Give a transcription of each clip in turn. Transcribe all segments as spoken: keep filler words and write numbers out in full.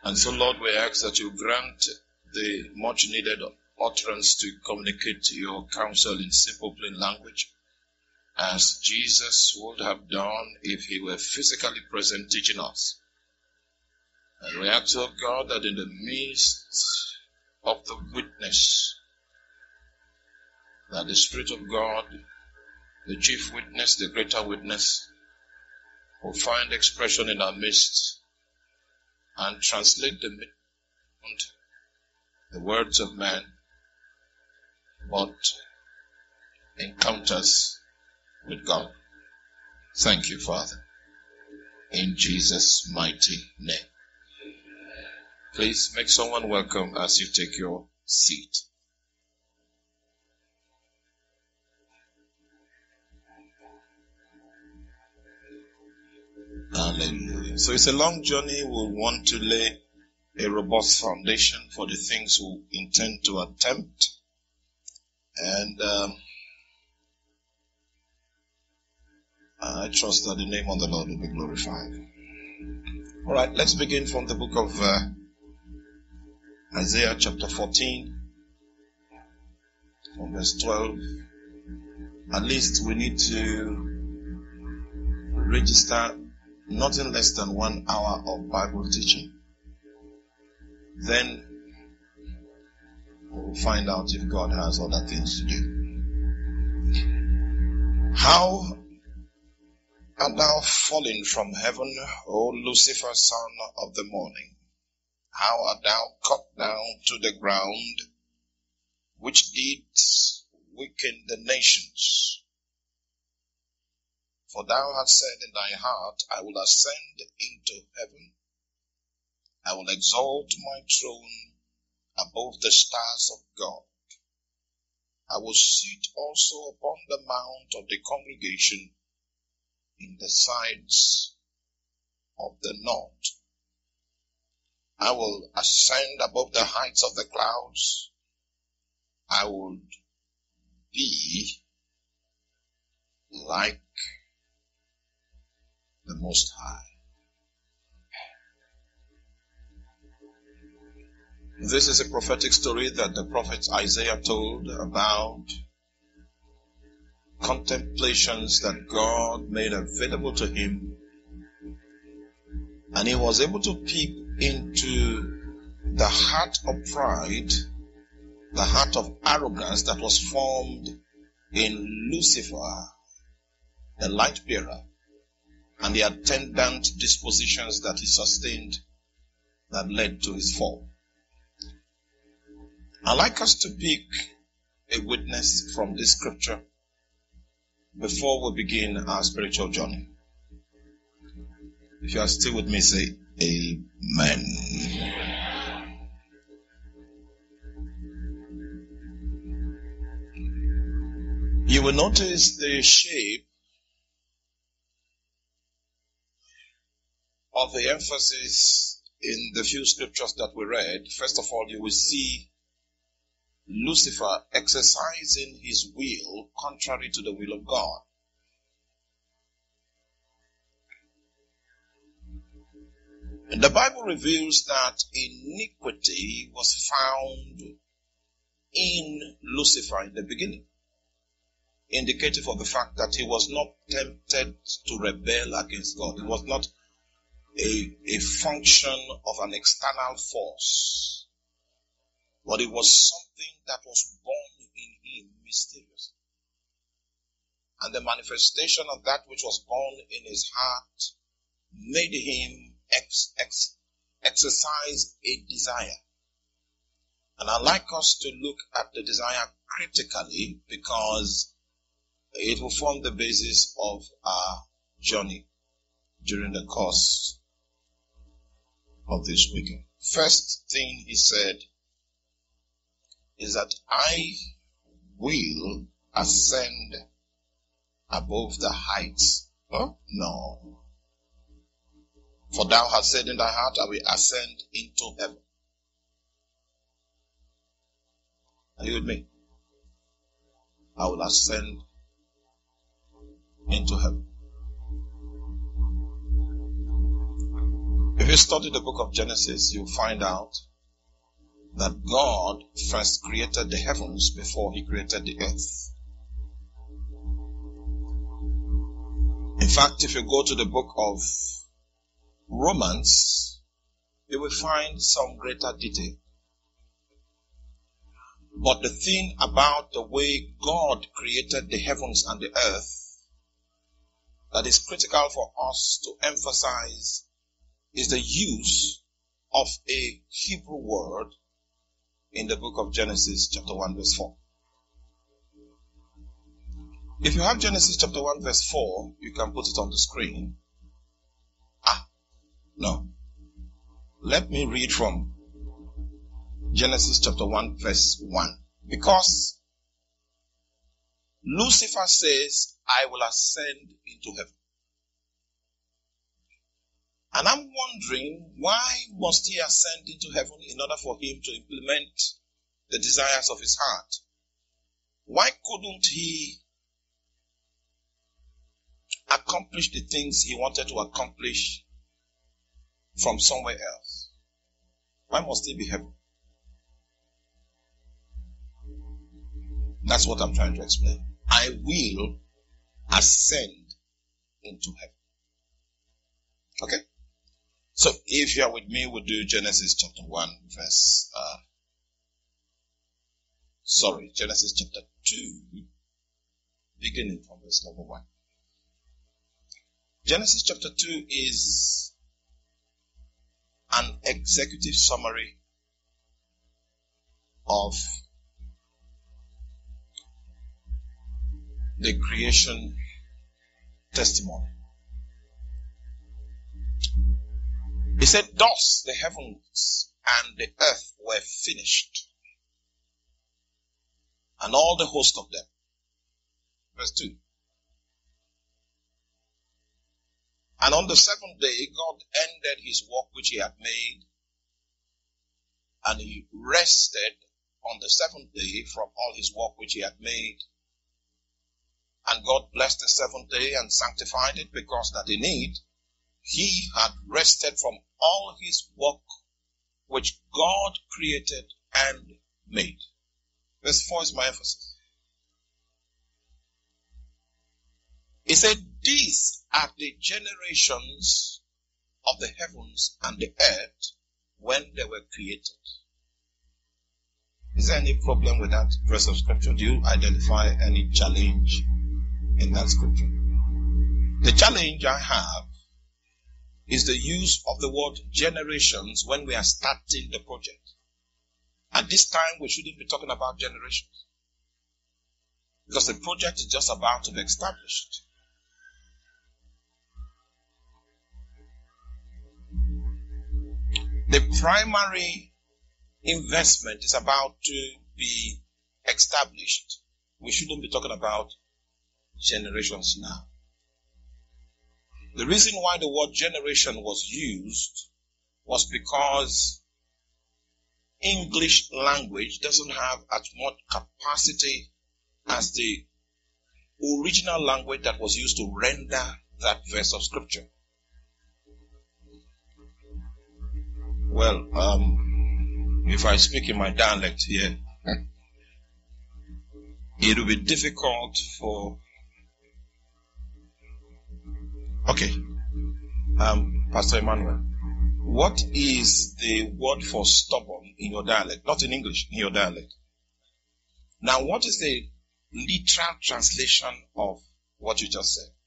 And so, Lord, we ask that you grant the much needed utterance to communicate your counsel in simple, plain language, as Jesus would have done if he were physically present teaching us. And we ask, oh God, that in the midst of the witness, that the Spirit of God, the chief witness, the greater witness, will find expression in our midst and translate the, the words of man, but encounters with God. Thank you, Father. In Jesus' mighty name. Please make someone welcome as you take your seat. Hallelujah. So it's a long journey. We want to lay a robust foundation for the things we intend to attempt. And um, I trust that the name of the Lord will be glorified. All right, let's begin from the book of uh, Isaiah chapter fourteen, from verse twelve. At least we need to register nothing less than one hour of Bible teaching. Then we'll find out if God has other things to do. How art thou fallen from heaven, O Lucifer, son of the morning? How art thou cut down to the ground, which didst weaken the nations? For thou hast said in thy heart, I will ascend into heaven. I will exalt my throne above the stars of God. I will sit also upon the mount of the congregation in the sides of the north. I will ascend above the heights of the clouds. I will be like the Most High. This is a prophetic story that the prophet Isaiah told about contemplations that God made available to him. And he was able to peep into the heart of pride, the heart of arrogance that was formed in Lucifer, the light bearer, and the attendant dispositions that he sustained that led to his fall. I'd like us to pick a witness from this scripture before we begin our spiritual journey. If you are still with me, say amen. You will notice the shape of the emphasis in the few scriptures that we read. First of all, you will see Lucifer exercising his will contrary to the will of God. And the Bible reveals that iniquity was found in Lucifer in the beginning, indicative of the fact that he was not tempted to rebel against God. It was not a, a function of an external force, but it was something that was born in him mysteriously. And the manifestation of that which was born in his heart made him ex, ex, exercise a desire. And I'd like us to look at the desire critically, because it will form the basis of our journey during the course of this weekend. First thing he said is that I will ascend above the heights. Huh? No. For thou hast said in thy heart, I will ascend into heaven. Are you with me? I will ascend into heaven. If you study the book of Genesis, you'll find out that God first created the heavens before he created the earth. In fact, if you go to the book of Romans, you will find some greater detail. But the thing about the way God created the heavens and the earth that is critical for us to emphasize is the use of a Hebrew word in the book of Genesis chapter one verse four. If you have Genesis chapter one verse four, you can put it on the screen. Ah, no. Let me read from Genesis chapter one verse one. Because Lucifer says, I will ascend into heaven. And I'm wondering, why must he ascend into heaven in order for him to implement the desires of his heart? Why couldn't he accomplish the things he wanted to accomplish from somewhere else? Why must he be heaven? That's what I'm trying to explain. I will ascend into heaven. Okay? So if you are with me, we'll do Genesis chapter one verse, uh, sorry, Genesis chapter two, beginning from verse number one. Genesis chapter two is an executive summary of the creation testimony. He said, thus the heavens and the earth were finished, and all the host of them. Verse two. And on the seventh day, God ended his work which he had made, and he rested on the seventh day from all his work which he had made. And God blessed the seventh day and sanctified it, because that in it he had rested from all his work which God created and made. Verse four is my emphasis. He said, these are the generations of the heavens and the earth when they were created. Is there any problem with that verse of scripture? Do you identify any challenge in that scripture? The challenge I have is the use of the word generations when we are starting the project. At this time, we shouldn't be talking about generations, because the project is just about to be established. The primary investment is about to be established. We shouldn't be talking about generations now. The reason why the word generation was used was because English language doesn't have as much capacity as the original language that was used to render that verse of scripture. Well, um, if I speak in my dialect here, it will be difficult for... Okay, um, Pastor Emmanuel, what is the word for stubborn in your dialect? Not in English, in your dialect. Now, what is the literal translation of what you just said?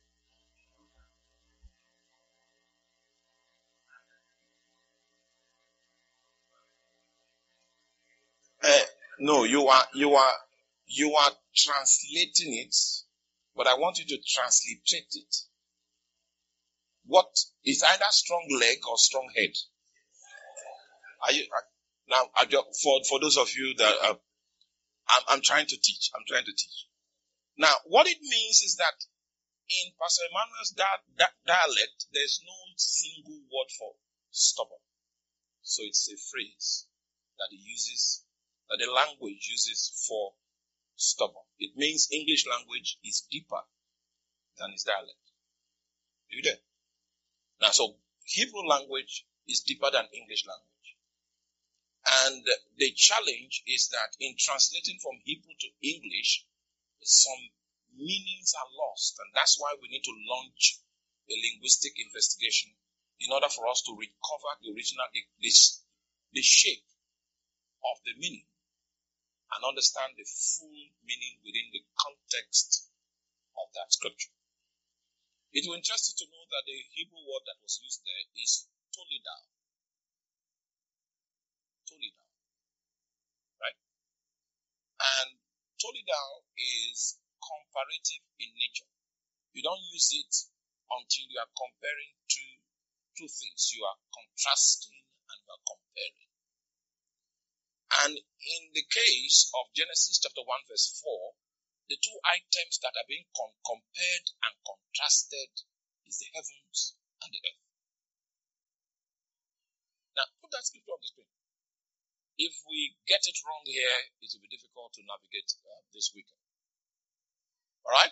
Uh, no, you are you are you are translating it, but I want you to transliterate it. What is either strong leg or strong head? Are you now? I just, for for those of you that uh, I'm, I'm trying to teach, I'm trying to teach. Now, what it means is that in Pastor Emmanuel's di- di- dialect, there's no single word for stubborn. So it's a phrase that he uses, that the language uses for stubborn. It means English language is deeper than his dialect. Are you there? Now, so Hebrew language is deeper than English language. And the challenge is that in translating from Hebrew to English, some meanings are lost. And that's why we need to launch a linguistic investigation in order for us to recover the original, this, the shape of the meaning and understand the full meaning within the context of that scripture. It will interest you to know that the Hebrew word that was used there is tolidal. Tolidal. Right? And tolidal is comparative in nature. You don't use it until you are comparing two, two things. You are contrasting and you are comparing. And in the case of Genesis chapter one verse four, the two items that are being com- compared and contrasted is the heavens and the earth. Now, put that scripture on the screen. If we get it wrong here, it will be difficult to navigate uh, this weekend. All right?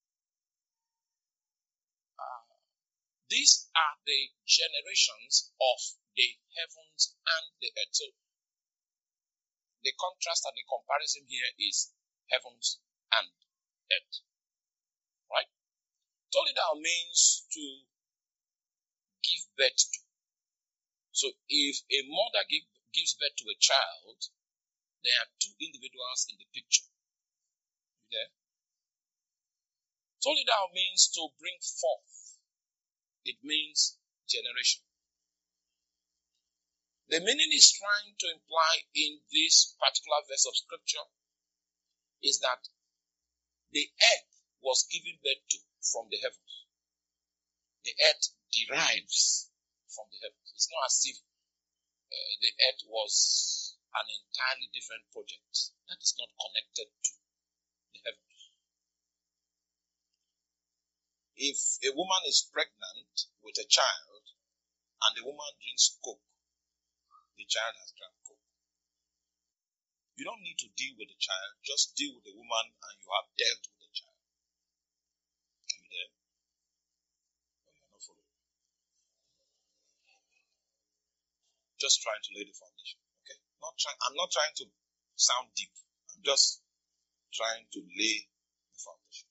Uh, these are the generations of the heavens and the earth. So, the contrast and the comparison here is heavens and earth. Right? Tolidal means to give birth to. So if a mother give, gives birth to a child, there are two individuals in the picture. You there? Tolidal means to bring forth. It means generation. The meaning is trying to imply in this particular verse of scripture is that the earth was given birth to from the heavens. The earth derives from the heavens. It's not as if uh, the earth was an entirely different project that is not connected to the heavens. If a woman is pregnant with a child and the woman drinks Coke, the child has drunk Coke. You don't need to deal with the child, just deal with the woman and you have dealt with the child. Are you there? Oh, you're not following. Just trying to lay the foundation. Okay? Not trying. I'm not trying to sound deep. I'm just trying to lay the foundation.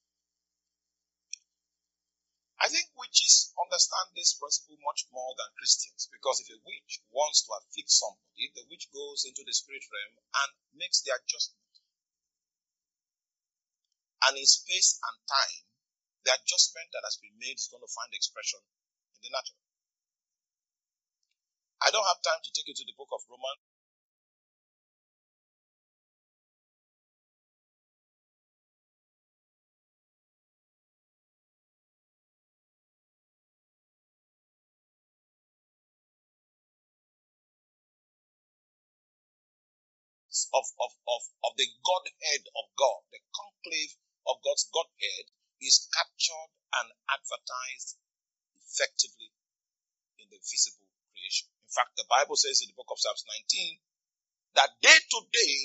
I think witches understand this principle much more than Christians, because if a witch wants to afflict somebody, the witch goes into the spirit realm and makes the adjustment. And in space and time, the adjustment that has been made is going to find expression in the natural. I don't have time to take you to the book of Romans. Of, of, of, of the Godhead of God, the conclave of God's Godhead is captured and advertised effectively in the visible creation. In fact, the Bible says in the book of Psalms nineteen that day to day,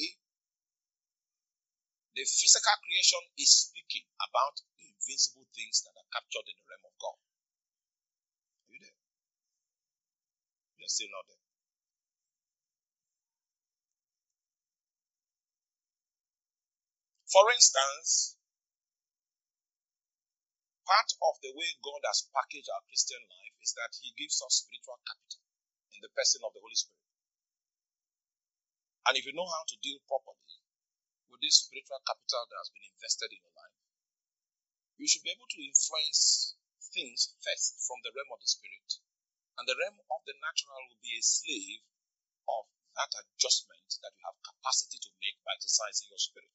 the physical creation is speaking about the invisible things that are captured in the realm of God. Are you there? You're still not there. For instance, part of the way God has packaged our Christian life is that He gives us spiritual capital in the person of the Holy Spirit. And if you know how to deal properly with this spiritual capital that has been invested in your life, you should be able to influence things first from the realm of the spirit, and the realm of the natural will be a slave of that adjustment that you have capacity to make by exercising your spirit.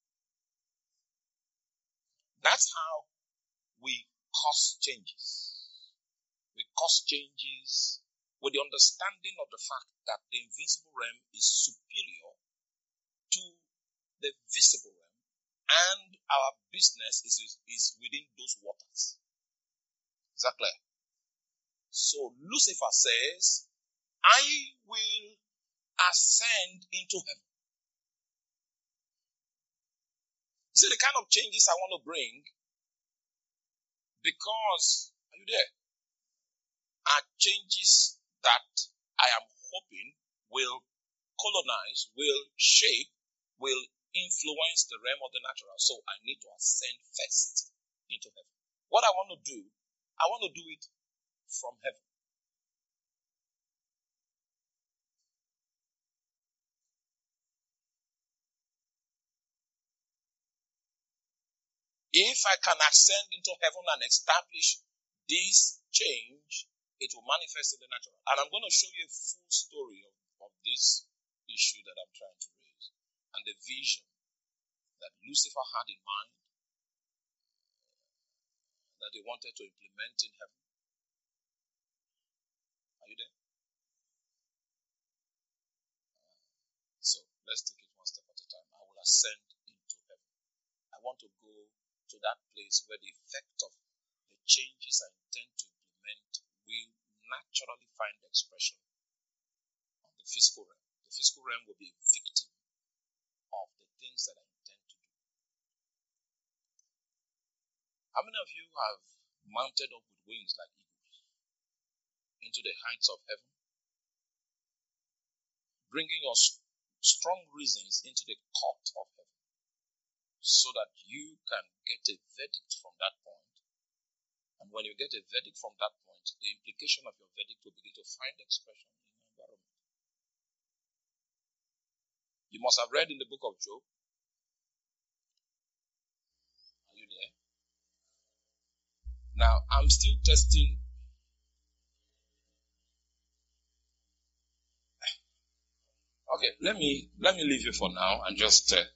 That's how we cause changes. We cause changes with the understanding of the fact that the invisible realm is superior to the visible realm, and our business is, is, is within those waters. Is that clear? So Lucifer says, I will ascend into heaven. See the kind of changes I want to bring, because, are you there? are changes that I am hoping will colonize, will shape, will influence the realm of the natural. So I need to ascend first into heaven. What I want to do, I want to do it from heaven. If I can ascend into heaven and establish this change, it will manifest in the natural. And I'm going to show you a full story of, of this issue that I'm trying to raise and the vision that Lucifer had in mind that he wanted to implement in heaven. Are you there? So let's take it one step at a time. I will ascend into heaven. I want to go to that place where the effect of the changes I intend to implement will naturally find expression on the physical realm. The physical realm will be a victim of the things that I intend to do. How many of you have mounted up with wings like eagles into the heights of heaven, bringing your strong reasons into the court of heaven, so that you can get a verdict from that point? And when you get a verdict from that point, the implication of your verdict will begin to find expression in your environment. You must have read in the book of Job. Are you there? Now, I'm still testing. Okay, let me let me leave you for now and just uh,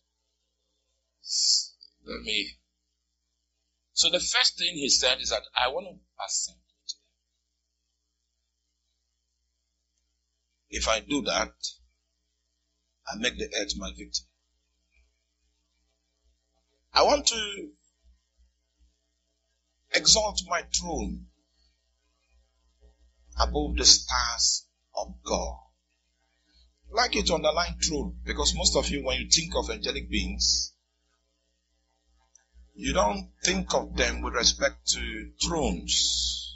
let me. So the first thing he said is that I want to ascend. If I do that, I make the earth my victim. I want to exalt my throne above the stars of God. I'd like you to underline throne, because most of you, when you think of angelic beings, you don't think of them with respect to thrones.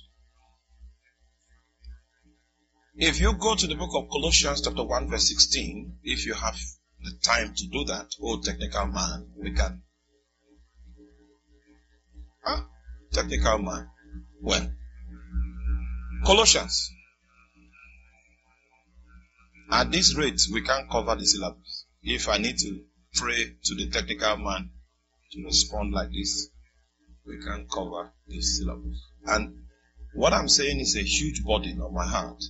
If you go to the book of Colossians chapter one verse sixteen, if you have the time to do that, oh technical man, we can. Huh? Technical man. Well, Colossians. At this rate, we can't cover the syllabus. If I need to pray to the technical man to respond like this, we can't cover the syllabus. And what I'm saying is a huge burden on my heart.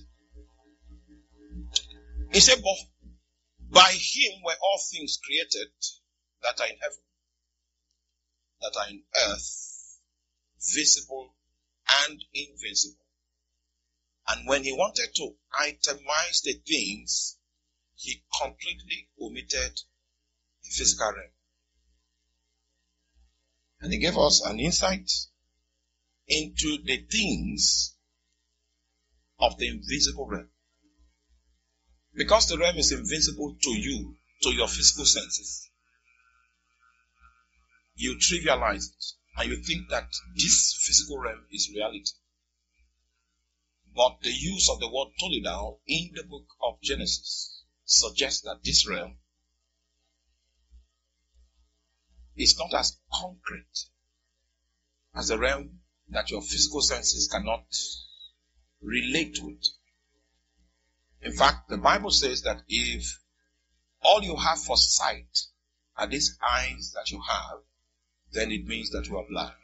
He said, by him were all things created that are in heaven, that are in earth, visible and invisible. And when he wanted to itemize the things, he completely omitted the physical realm. And he gave us an insight into the things of the invisible realm. Because the realm is invisible to you, to your physical senses, you trivialize it and you think that this physical realm is reality. But the use of the word Toledao in the book of Genesis suggests that this realm is not as concrete as the realm that your physical senses cannot relate with. In fact, the Bible says that if all you have for sight are these eyes that you have, then it means that you are blind.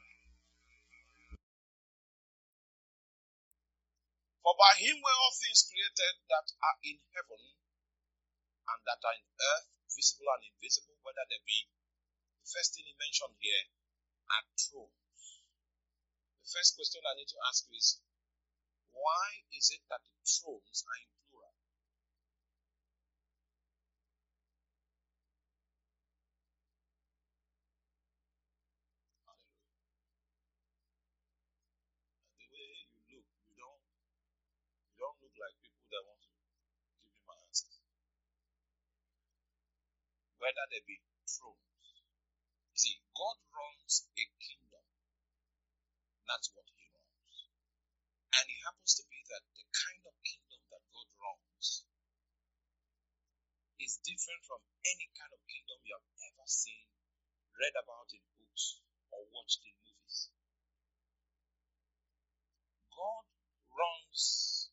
For by him were all things created that are in heaven and that are in earth, visible and invisible, whether they be. The first thing he mentioned here are thrones. The first question I need to ask you is, why is it that the thrones are in plural? Hallelujah. The way you look, you don't, you don't look like people that want to give me my answers. Whether they be thrones. You see, God runs a kingdom. That's what he runs. And it happens to be that the kind of kingdom that God runs is different from any kind of kingdom you have ever seen, read about in books, or watched in movies. God runs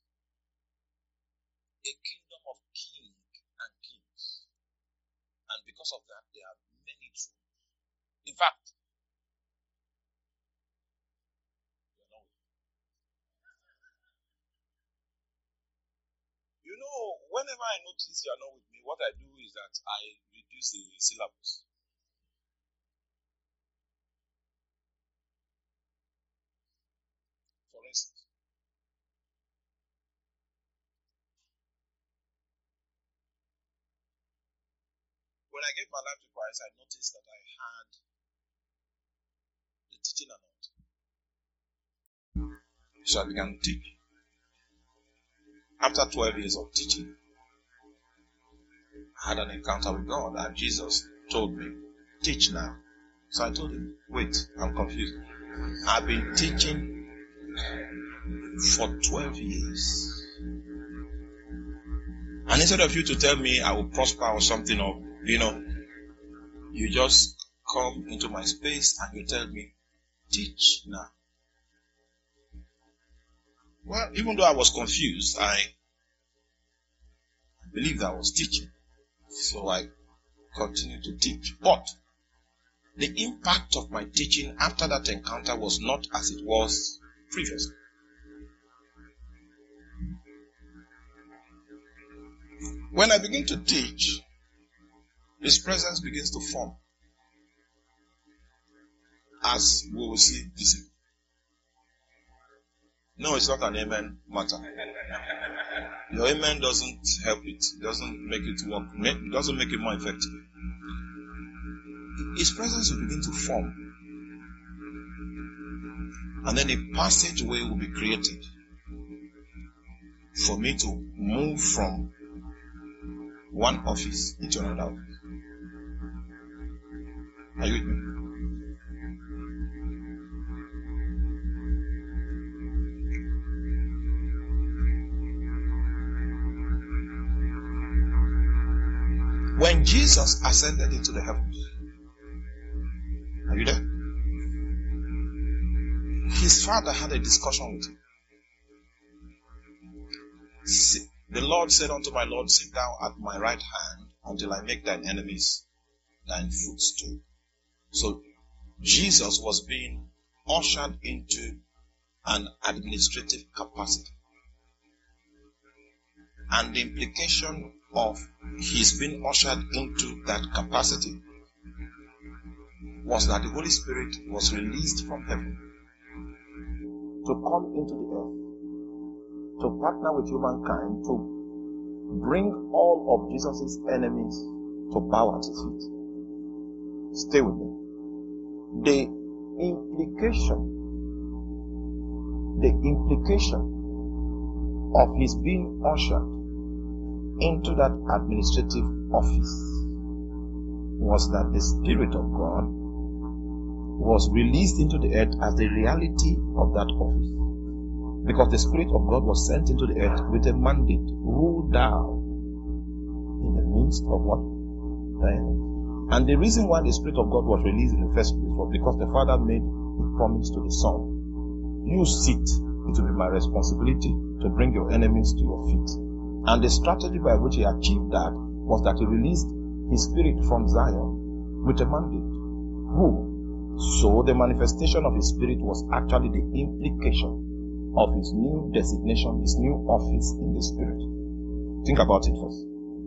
a kingdom of king and kings. And because of that, there are many thrones. In fact, you know, whenever I notice you are not with me, what I do is that I reduce the syllabus. For instance, when I gave my life to Christ, I noticed that I had the teaching anointing. So I began to teach. After twelve years of teaching, I had an encounter with God, and Jesus told me, teach now. So I told him, wait, I'm confused. I've been teaching for twelve years. And instead of you to tell me I will prosper or something, or, you know, you just come into my space and you tell me, teach now. Well, even though I was confused, I believed I was teaching. So I continued to teach. But the impact of my teaching after that encounter was not as it was previously. When I begin to teach, His presence begins to form, as we will see this evening. No, it's not an amen matter. Your amen doesn't help it. It doesn't make it work. It doesn't make it more effective. His presence will begin to form. And then a passageway will be created for me to move from one office into another office. Are you with me? When Jesus ascended into the heavens, are you there? His Father had a discussion with him. The Lord said unto my Lord, sit down at my right hand until I make thine enemies thine footstool. So Jesus was being ushered into an administrative capacity. And the implication of his being ushered into that capacity was that the Holy Spirit was released from heaven to come into the earth, to partner with humankind, to bring all of Jesus' enemies to bow at his feet. Stay with me. The implication, the implication of his being ushered into that administrative office was that the Spirit of God was released into the earth as the reality of that office. Because the Spirit of God was sent into the earth with a mandate: rule thou in the midst of what? The enemy. And the reason why the Spirit of God was released in the first place was because the Father made a promise to the Son: you sit, it will be my responsibility to bring your enemies to your feet. And the strategy by which he achieved that was that he released his Spirit from Zion with a mandate: rule. So the manifestation of his Spirit was actually the implication of his new designation, his new office in the Spirit. Think about it first.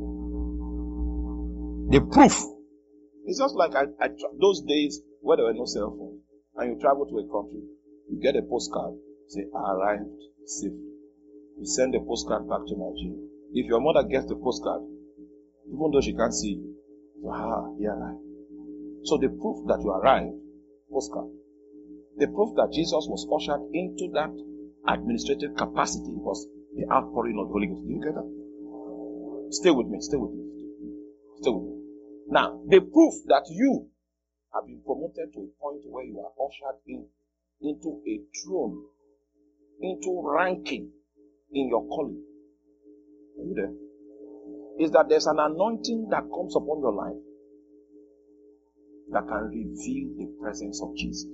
The proof is just like I, I, those days where there were no cell phones, and you travel to a country, you get a postcard, say, I arrived safely. You send the postcard back to Nigeria. If your mother gets the postcard, even though she can't see you, ah, he arrived. So the proof that you arrived, postcard. The proof that Jesus was ushered into that administrative capacity was the outpouring of the Holy Ghost. Do you get that? Stay with me, stay with me, stay with me. Now, the proof that you have been promoted to a point where you are ushered in into a throne into ranking in your calling. Are you there? Is that there's an anointing that comes upon your life that can reveal the presence of Jesus.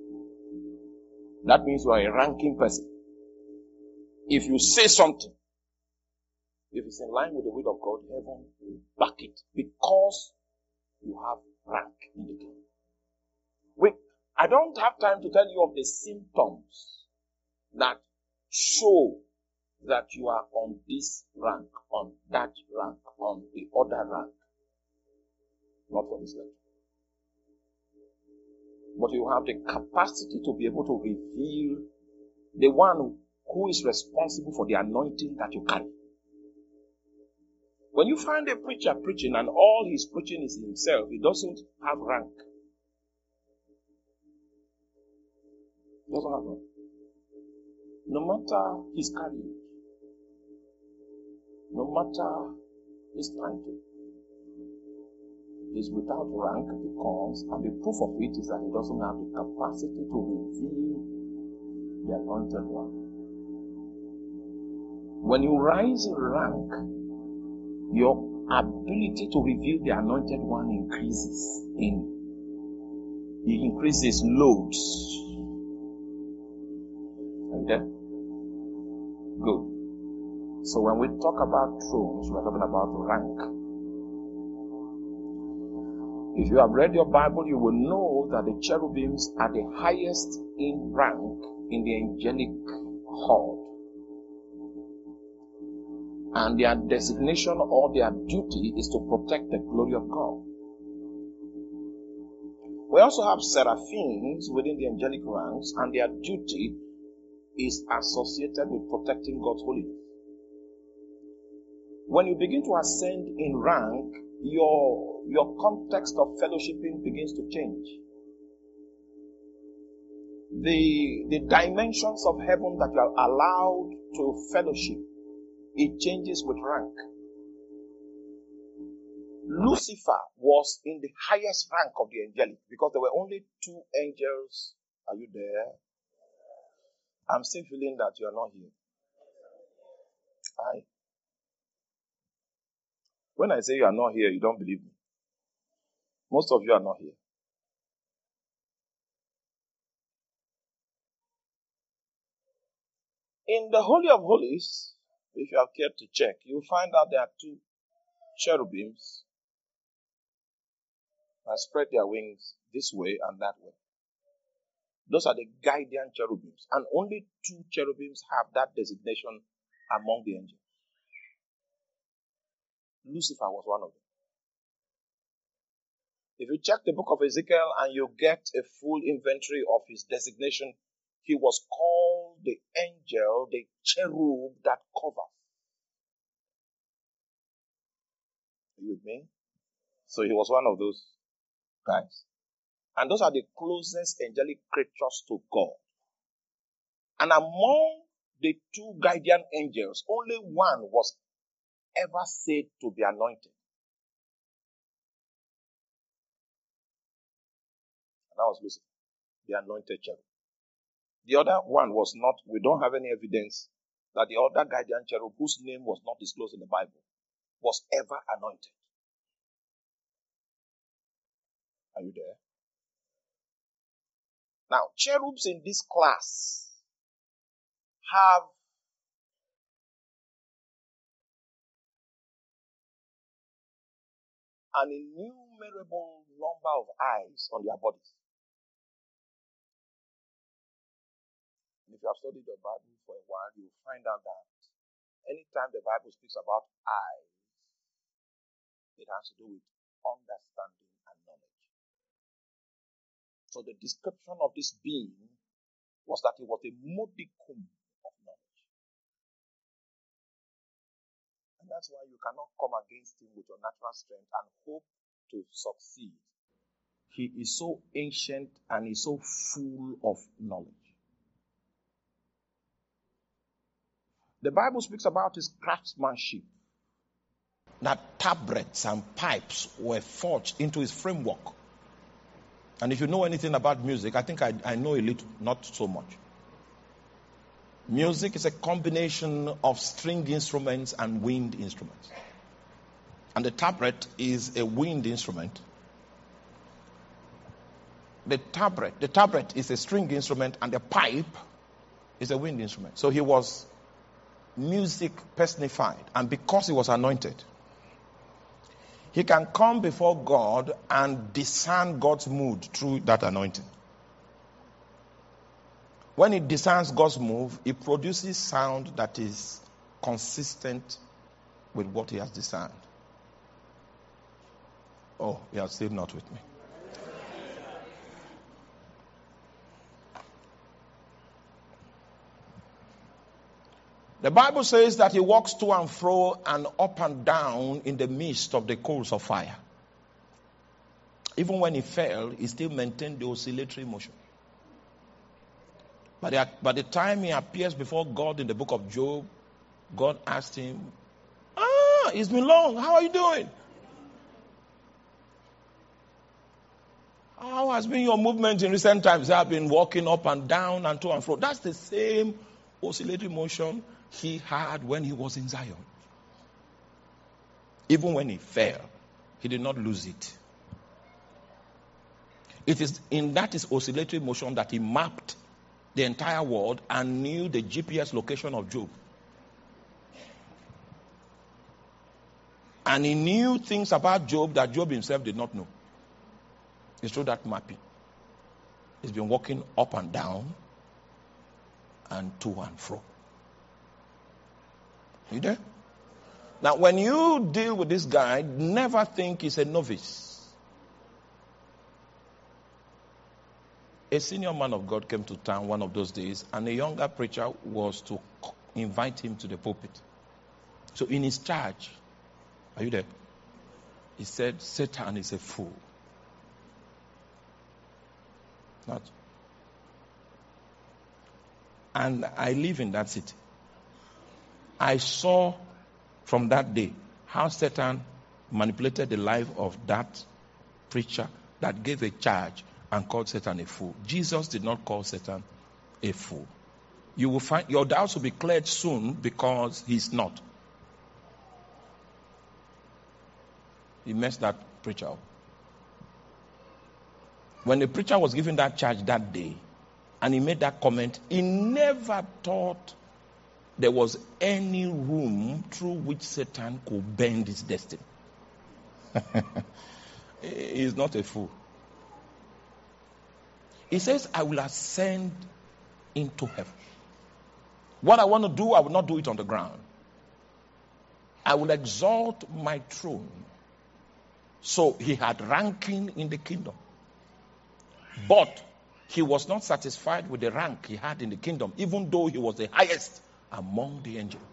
That means you are a ranking person. If you say something, if it's in line with the will of God, heaven will back it because you have rank in the kingdom. Wait, I don't have time to tell you of the symptoms that show that you are on this rank, on that rank, on the other rank. Not for this lecture. But you have the capacity to be able to reveal the one who is responsible for the anointing that you carry. When you find a preacher preaching and all he's preaching is himself, he doesn't have rank. He doesn't have rank. No matter his career, no matter his title, he's without rank because, and the proof of it is that he doesn't have the capacity to reveal the anointed one. When you rise in rank, your ability to reveal the anointed one increases in it increases loads. Okay? Good. So when we talk about thrones, we're talking about rank. If you have read your Bible, you will know that the cherubims are the highest in rank in the angelic horde. And their designation or their duty is to protect the glory of God. We also have seraphims within the angelic ranks, and their duty is associated with protecting God's holiness. When you begin to ascend in rank, your, your context of fellowshipping begins to change. The, the dimensions of heaven that you are allowed to fellowship, it changes with rank. Lucifer was in the highest rank of the angelic because there were only two angels. Are you there? I'm still feeling that you are not here. Aye. When I say you are not here, you don't believe me. Most of you are not here. In the Holy of Holies, if you have cared to check, you'll find out there are two cherubims that spread their wings this way and that way. Those are the guardian cherubims. And only two cherubims have that designation among the angels. Lucifer was one of them. If you check the book of Ezekiel and you get a full inventory of his designation, he was called the angel, the cherub that covers. Are you with me? So he was one of those guys. And those are the closest angelic creatures to God. And among the two guardian angels, only one was ever said to be anointed. And that was Lucifer, the anointed cherub. The other one was not, we don't have any evidence that the other guardian cherub, whose name was not disclosed in the Bible, was ever anointed. Are you there? Now, cherubs in this class have an innumerable number of eyes on their bodies. And if you have studied the Bible for a while, you'll find out that anytime the Bible speaks about eyes, it has to do with understanding and knowledge. So the description of this being was that he was a modicum of knowledge. And that's why you cannot come against him with your natural strength and hope to succeed. He is so ancient and he's so full of knowledge. The Bible speaks about his craftsmanship, that tabrets and pipes were forged into his framework. And if you know anything about music, I think I, I know a little, not so much. Music is a combination of string instruments and wind instruments. And the tabret is a wind instrument. The tabret, the tabret is a string instrument, and the pipe is a wind instrument. So he was music personified. And because he was anointed, he can come before God and discern God's mood through that anointing. When it discerns God's move, it produces sound that is consistent with what he has discerned. Oh, you are still not with me. The Bible says that he walks to and fro and up and down in the midst of the coals of fire. Even when he fell, he still maintained the oscillatory motion. By the, by the time he appears before God in the book of Job, God asked him, ah, it's been long. How are you doing? How has been your movement in recent times? I've been walking up and down and to and fro. That's the same oscillatory motion he had when he was in Zion. Even when he fell, he did not lose it. It is in that is oscillatory motion that he mapped the entire world and knew the G P S location of Job. And he knew things about Job that Job himself did not know. It's through that mapping. He's been walking up and down and to and fro. You there? Now, when you deal with this guy, never think he's a novice. A senior man of God came to town one of those days, and a younger preacher was to invite him to the pulpit. So in his charge, are you there? He said, Satan is a fool. Not. And I live in that city. I saw from that day how Satan manipulated the life of that preacher that gave a charge and called Satan a fool. Jesus did not call Satan a fool. You will find your doubts will be cleared soon because he's not. He messed that preacher up. When the preacher was given that charge that day, and he made that comment, he never thought there was any room through which Satan could bend his destiny. He's not a fool. He says, I will ascend into heaven. What I want to do, I will not do it on the ground. I will exalt my throne. So he had ranking in the kingdom. But he was not satisfied with the rank he had in the kingdom, even though he was the highest among the angels.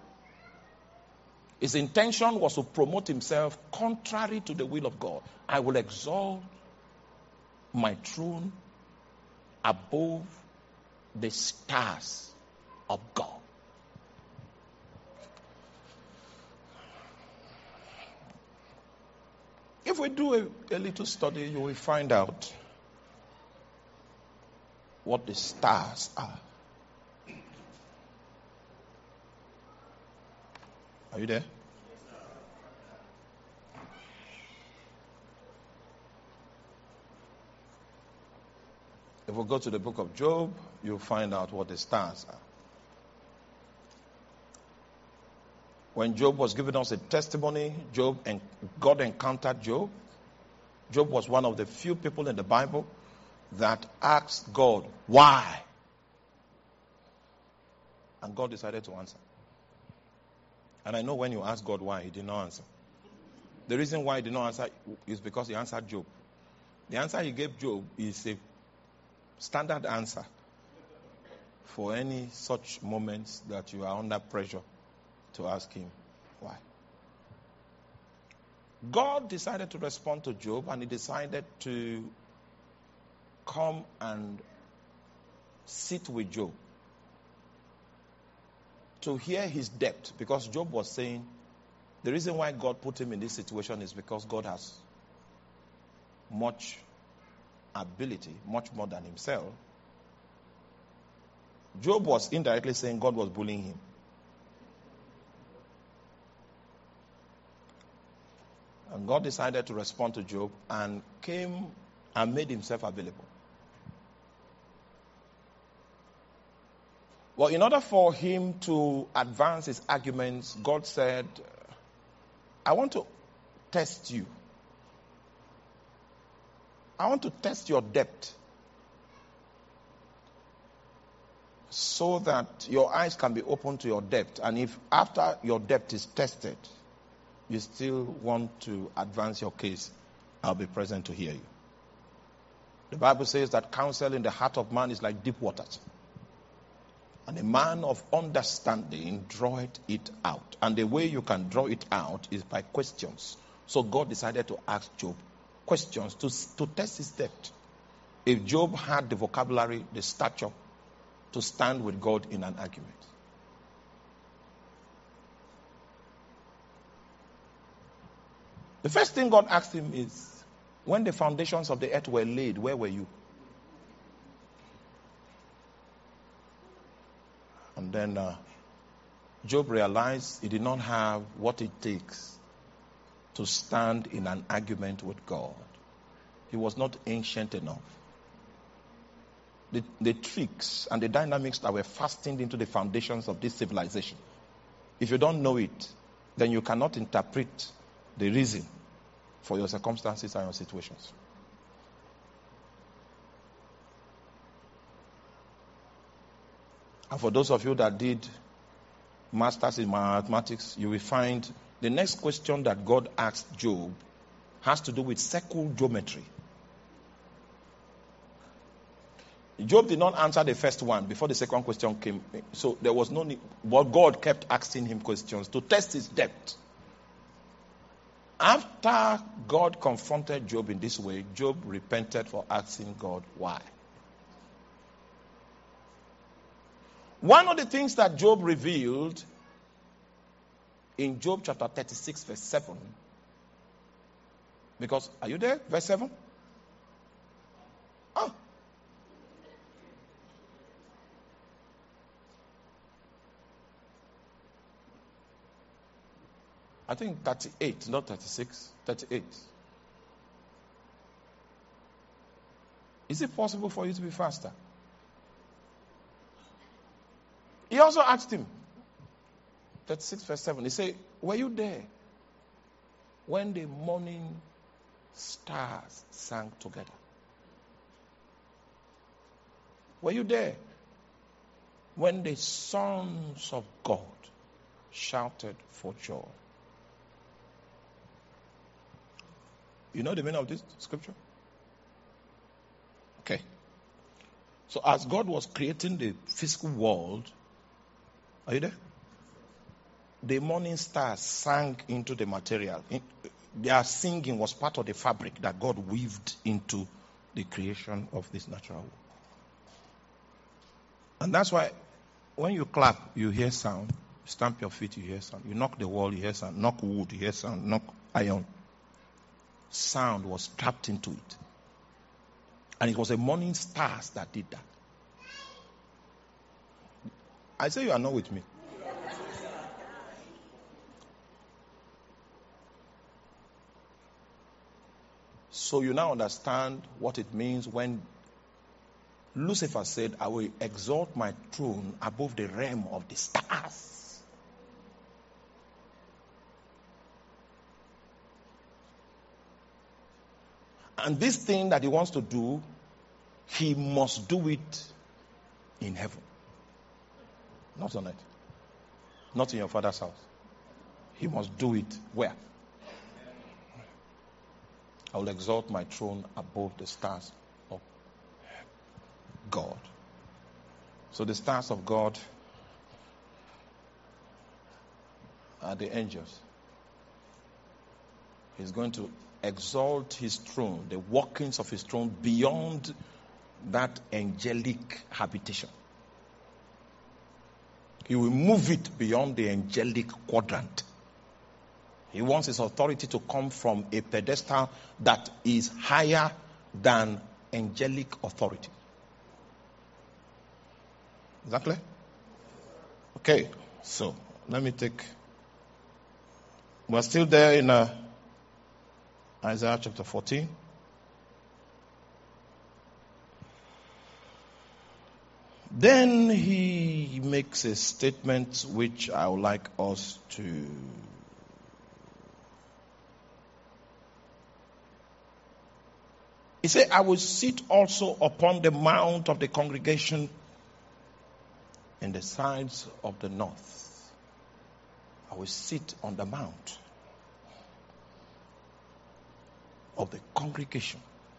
His intention was to promote himself contrary to the will of God. I will exalt my throne above the stars of God. If we do a, a little study, you will find out what the stars are. Are you there? If we go to the book of Job, you'll find out what the stars are. When Job was giving us a testimony, Job and God encountered Job. Job was one of the few people in the Bible that asked God, why? And God decided to answer. And I know when you ask God why, he did not answer. The reason why he did not answer is because he answered Job. The answer he gave Job is a standard answer for any such moments that you are under pressure to ask him why. God decided to respond to Job, and he decided to come and sit with Job to hear his depth, because Job was saying the reason why God put him in this situation is because God has much ability, much more than himself, Job was indirectly saying God was bullying him. And God decided to respond to Job and came and made himself available. Well, in order for him to advance his arguments, God said, I want to test you. I want to test your depth so that your eyes can be open to your depth. And if after your depth is tested, you still want to advance your case, I'll be present to hear you. The Bible says that counsel in the heart of man is like deep waters. And a man of understanding draweth it out. And the way you can draw it out is by questions. So God decided to ask Job questions to, to test his depth. If Job had the vocabulary, the stature to stand with God in an argument. The first thing God asked him is, when the foundations of the earth were laid, where were you? And then uh, Job realized he did not have what it takes to stand in an argument with God. He was not ancient enough. The, the tricks and the dynamics that were fastened into the foundations of this civilization, if you don't know it, then you cannot interpret the reason for your circumstances and your situations. And for those of you that did masters in mathematics, you will find the next question that God asked Job has to do with circle geometry. Job did not answer the first one before the second question came. So there was no need. But God kept asking him questions to test his depth. After God confronted Job in this way, Job repented for asking God why. One of the things that Job revealed in Job chapter thirty-six, verse seven, because, are you there? Verse seven? Oh. I think thirty-eight, not thirty-six, thirty-eight. Is it possible for you to be faster? He also asked him, thirty-six verse seven, he said, were you there when the morning stars sang together? Were you there when the sons of God shouted for joy? You know the meaning of this scripture? Okay. So as God was creating the physical world, are you there? The morning stars sang into the material. Their singing was part of the fabric that God weaved into the creation of this natural world. And that's why when you clap, you hear sound. You stamp your feet, you hear sound. You knock the wall, you hear sound. Knock wood, you hear sound. Knock iron. Sound was trapped into it. And it was the morning stars that did that. I say you are not with me. So you now understand what it means when Lucifer said, I will exalt my throne above the realm of the stars. And this thing that he wants to do, he must do it in heaven. Not on earth. Not in your father's house. He must do it where? I will exalt my throne above the stars of God. So the stars of God are the angels. He's going to exalt his throne, the workings of his throne, beyond that angelic habitation. He will move it beyond the angelic quadrant. He wants his authority to come from a pedestal that is higher than angelic authority. Exactly? Okay, so let me take. We're still there in uh, Isaiah chapter fourteen. Then he makes a statement which I would like us to. He said, I will sit also upon the mount of the congregation in the sides of the north. I will sit on the mount of the congregation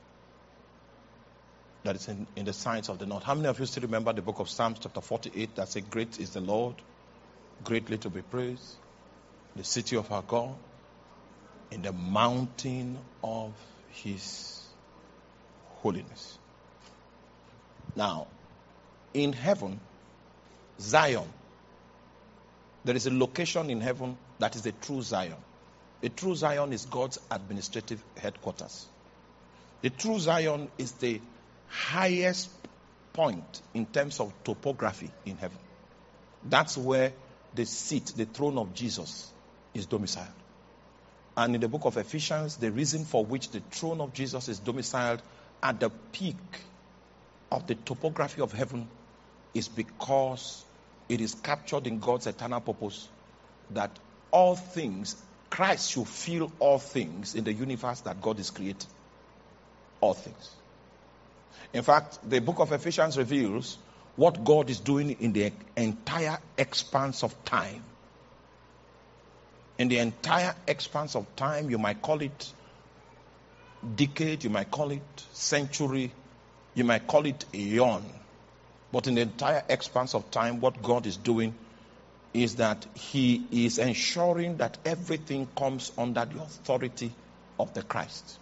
that is in, in the sides of the north. How many of you still remember the book of Psalms chapter forty-eight that says, great is the Lord, greatly to be praised, the city of our God, in the mountain of his holiness. Now, in heaven, Zion, there is a location in heaven that is the true Zion. The true Zion is God's administrative headquarters. The true Zion is the highest point in terms of topography in heaven. That's where the seat, the throne of Jesus is domiciled. And in the book of Ephesians, the reason for which the throne of Jesus is domiciled at the peak of the topography of heaven is because it is captured in God's eternal purpose that all things, Christ should fill all things in the universe that God is creating. All things. In fact, the book of Ephesians reveals what God is doing in the entire expanse of time. In the entire expanse of time, you might call it decade, you might call it century, you might call it aeon. But in the entire expanse of time, what God is doing is that he is ensuring that everything comes under the authority of the Christ.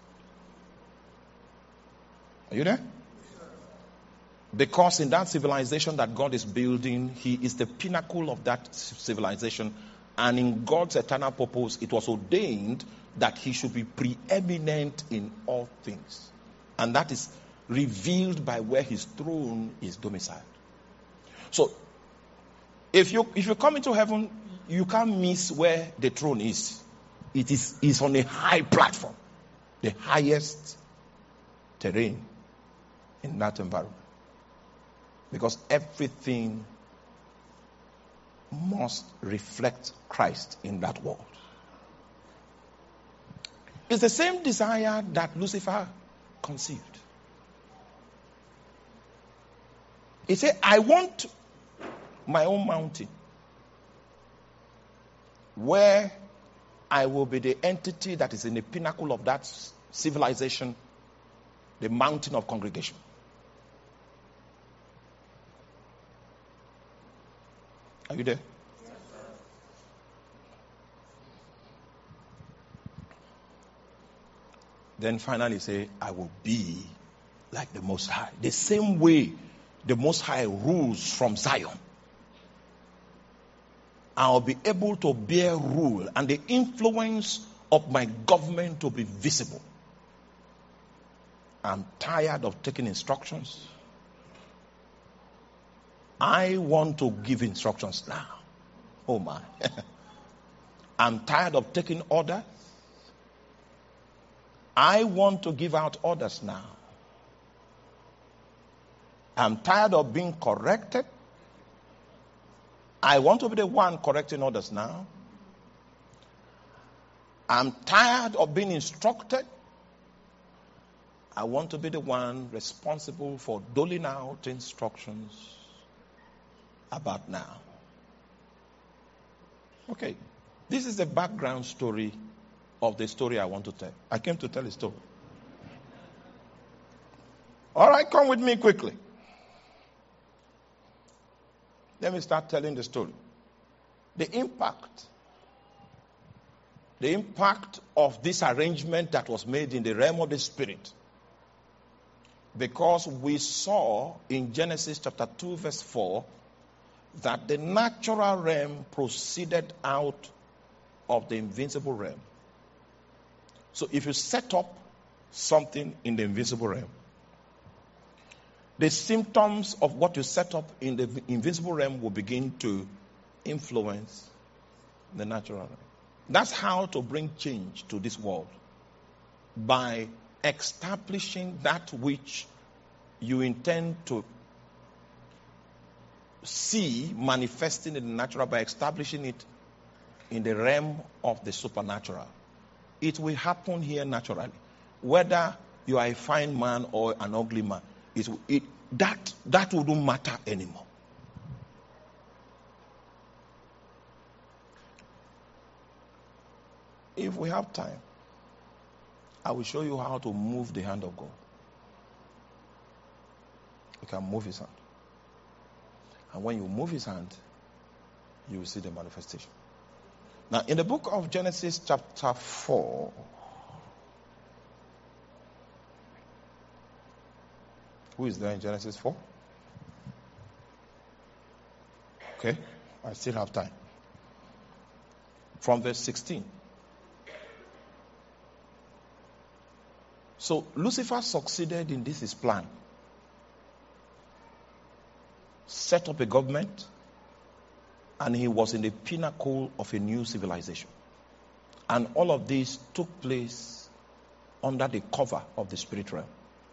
Are you there? Because in that civilization that God is building, he is the pinnacle of that civilization. And in God's eternal purpose, it was ordained that he should be preeminent in all things. And that is revealed by where his throne is domiciled. So, if you if you come into heaven, you can't miss where the throne is. It is is on a high platform, the highest terrain in that environment. Because everything must reflect Christ in that world. It's the same desire that Lucifer conceived. He said, I want my own mountain where I will be the entity that is in the pinnacle of that civilization, the mountain of congregation. Are you there? Then finally say, I will be like the Most High. The same way the Most High rules from Zion. I'll be able to bear rule and the influence of my government to be visible. I'm tired of taking instructions. I want to give instructions now. Oh my. I'm tired of taking orders. I want to give out orders now. I'm tired of being corrected. I want to be the one correcting others now. I'm tired of being instructed. I want to be the one responsible for doling out instructions about now. Okay, this is the background story of the story I want to tell. I came to tell a story. All right, come with me quickly. Let me start telling the story. The impact, the impact of this arrangement that was made in the realm of the spirit. Because we saw in Genesis chapter two verse four that the natural realm proceeded out of the invisible realm. So if you set up something in the invisible realm, the symptoms of what you set up in the invisible realm will begin to influence the natural realm. That's how to bring change to this world. By establishing that which you intend to see manifesting in the natural, by establishing it in the realm of the supernatural. It will happen here naturally. Whether you are a fine man or an ugly man, it, it, that, that wouldn't matter anymore. If we have time, I will show you how to move the hand of God. You can move his hand. And when you move his hand, you will see the manifestation. Now, in the book of Genesis chapter four, who is there in Genesis four? Okay, I still have time. From verse sixteen. So, Lucifer succeeded in this his plan. Set up a government, and he was in the pinnacle of a new civilization. And all of this took place under the cover of the spirit realm.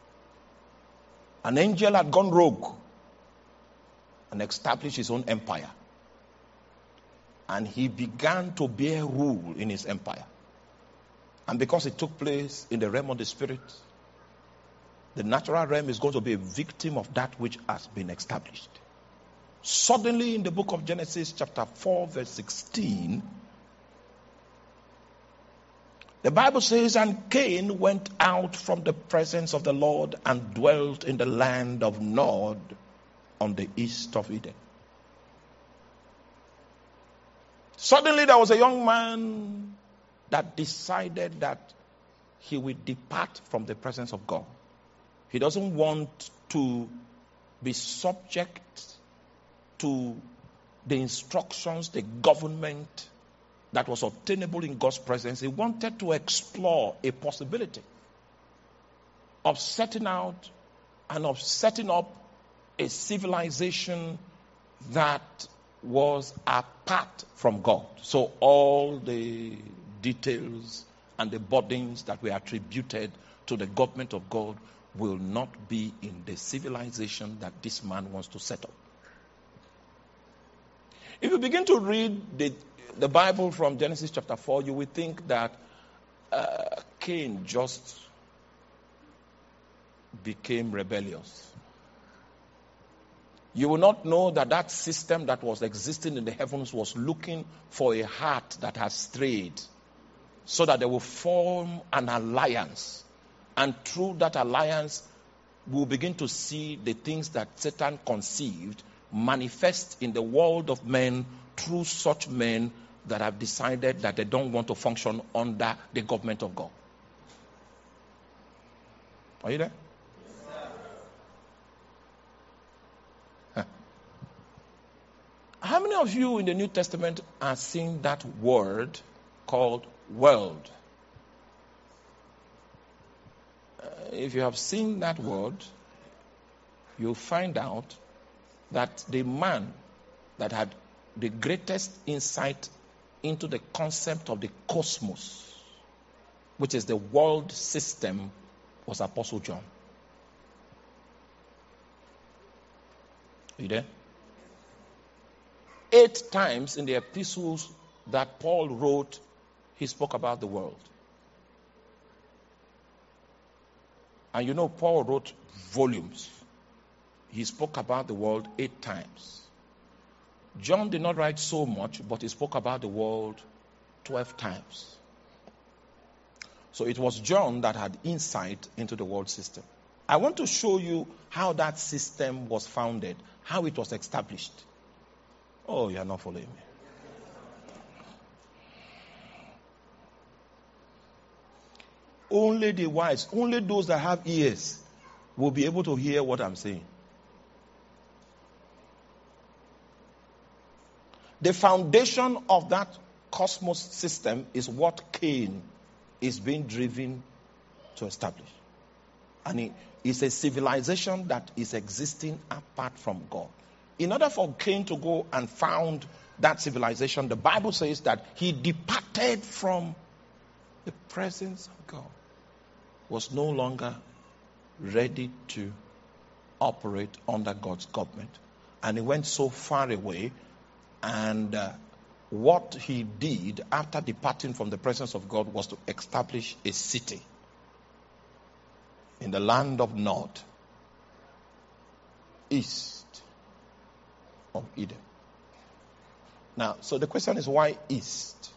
An angel had gone rogue and established his own empire. And he began to bear rule in his empire. And because it took place in the realm of the spirit, the natural realm is going to be a victim of that which has been established. Suddenly, in the book of Genesis chapter four, verse sixteen, the Bible says, and Cain went out from the presence of the Lord and dwelt in the land of Nod on the east of Eden. Suddenly, there was a young man that decided that he will depart from the presence of God. He doesn't want to be subject to the instructions, the government that was obtainable in God's presence. He wanted to explore a possibility of setting out and of setting up a civilization that was apart from God. So all the details and the burdens that were attributed to the government of God will not be in the civilization that this man wants to set up. If you begin to read the, the Bible from Genesis chapter four, you will think that uh, Cain just became rebellious. You will not know that that system that was existing in the heavens was looking for a heart that has strayed, so that they will form an alliance. And through that alliance, we'll begin to see the things that Satan conceived manifest in the world of men through such men that have decided that they don't want to function under the government of God. Are you there? Huh. How many of you in the New Testament are seeing that word called world? Uh, if you have seen that word, you'll find out that the man that had the greatest insight into the concept of the cosmos, which is the world system, was Apostle John. Are you there? Eight times in the epistles that Paul wrote, he spoke about the world. And you know, Paul wrote volumes. He spoke about the world eight times. John did not write so much, but he spoke about the world twelve times. So it was John that had insight into the world system. I want to show you how that system was founded, how it was established. Oh, you're not following me. Only the wise, only those that have ears will be able to hear what I'm saying. The foundation of that cosmos system is what Cain is being driven to establish. And it is a civilization that is existing apart from God. In order for Cain to go and found that civilization, the Bible says that he departed from the presence of God, was no longer ready to operate under God's government. And he went so far away, and uh, what he did after departing from the presence of God was to establish a city in the land of Nod, east of Eden. Now, so the question is, why east?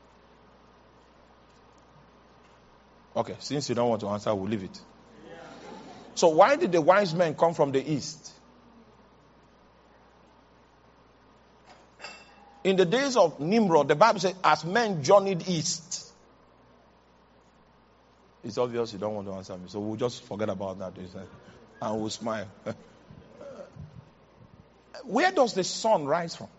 Okay, since you don't want to answer, we'll leave it. So why did the wise men come from the east? In the days of Nimrod, the Bible says, as men journeyed east. It's obvious you don't want to answer me, so we'll just forget about that. And we'll smile. Where does the sun rise from?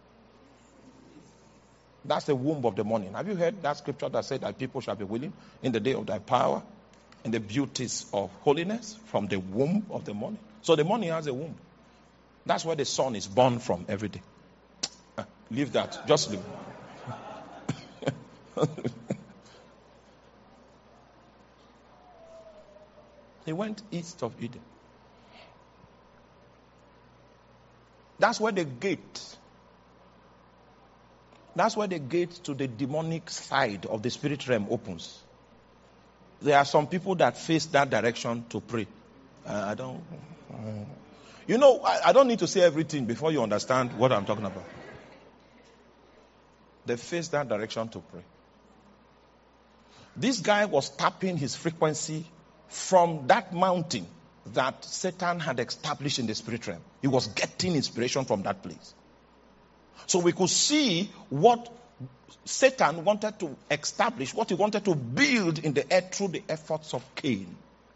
That's the womb of the morning. Have you heard that scripture that said that people shall be willing in the day of thy power, in the beauties of holiness, from the womb of the morning? So the morning has a womb. That's where the sun is born from every day. Uh, leave that. Just leave. He went east of Eden. That's where the gate, that's where the gate to the demonic side of the spirit realm opens. There are some people that face that direction to pray. Uh, I don't, uh, you know, I, I don't need to say everything before you understand what I'm talking about. They face that direction to pray. This guy was tapping his frequency from that mountain that Satan had established in the spirit realm. He was getting inspiration from that place. So we could see what Satan wanted to establish, what he wanted to build in the earth through the efforts of Cain.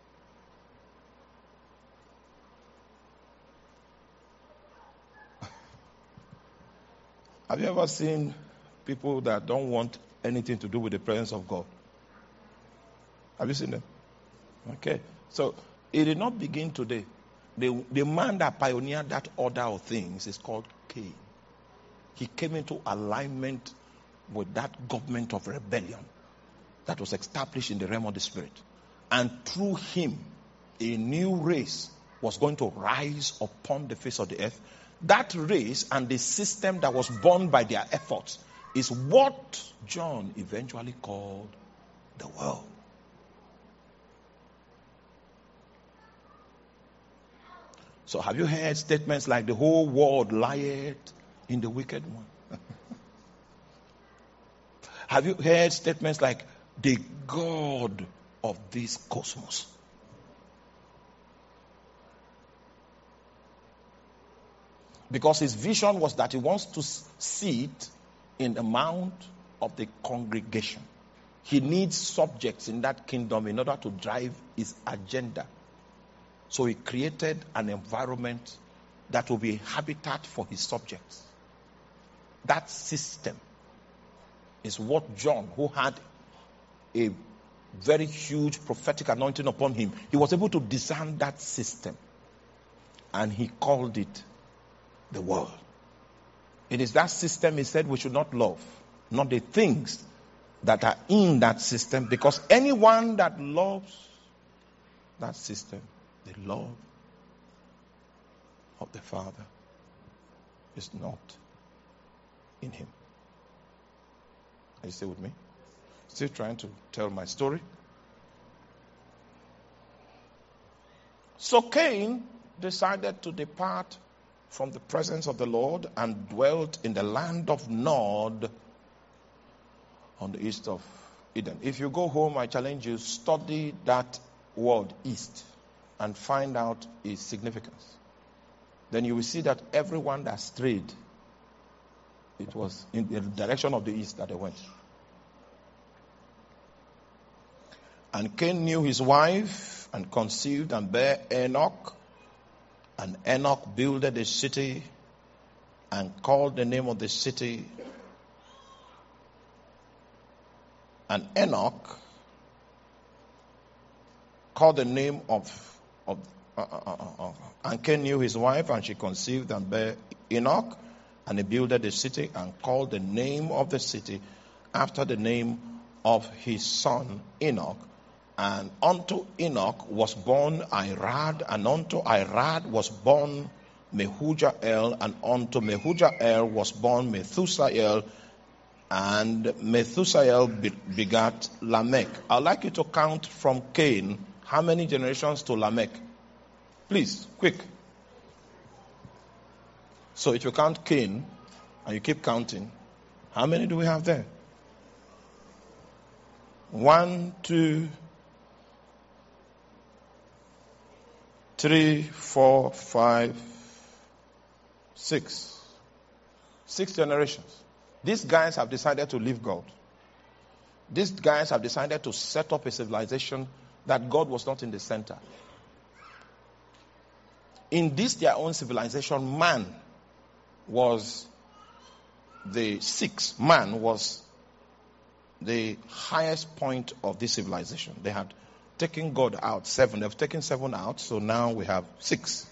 Have you ever seen people that don't want anything to do with the presence of God? Have you seen them? Okay. So it did not begin today. The, the man that pioneered that order of things is called Cain. He came into alignment with that government of rebellion that was established in the realm of the spirit. And through him, a new race was going to rise upon the face of the earth. That race and the system that was born by their efforts is what John eventually called the world. So have you heard statements like the whole world lieth in the wicked one? Have you heard statements like the God of this cosmos? Because his vision was that he wants to sit in the mount of the congregation. He needs subjects in that kingdom in order to drive his agenda. So he created an environment that will be a habitat for his subjects. That system is what John, who had a very huge prophetic anointing upon him, he was able to discern that system. And he called it the world. It is that system he said we should not love, not the things that are in that system, because anyone that loves that system, the love of the Father is not in him. Are you still with me? Still trying to tell my story? So Cain decided to depart from the presence of the Lord and dwelt in the land of Nod on the east of Eden. If you go home, I challenge you, study that word east and find out its significance. Then you will see that everyone that strayed, it was in the direction of the east that they went. And Cain knew his wife and conceived and bare Enoch. And Enoch builded a city and called the name of the city. And Enoch called the name of of uh, uh, uh, uh, uh. And Cain knew his wife, and she conceived and bare Enoch, and he builded a city and called the name of the city after the name of his son Enoch. And unto Enoch was born Irad, and unto Irad was born Mehujael, and unto Mehujael was born Methusael, and Methusael begat Lamech. I'd like you to count from Cain how many generations to Lamech. Please, quick. So if you count Cain, and you keep counting, how many do we have there? One, two, three, four, five, six. Six generations. These guys have decided to leave God. These guys have decided to set up a civilization that God was not in the center. In this their own civilization, man was the sixth. Man was the highest point of this civilization. They had taken God out, seven. They've taken seven out, so now we have six.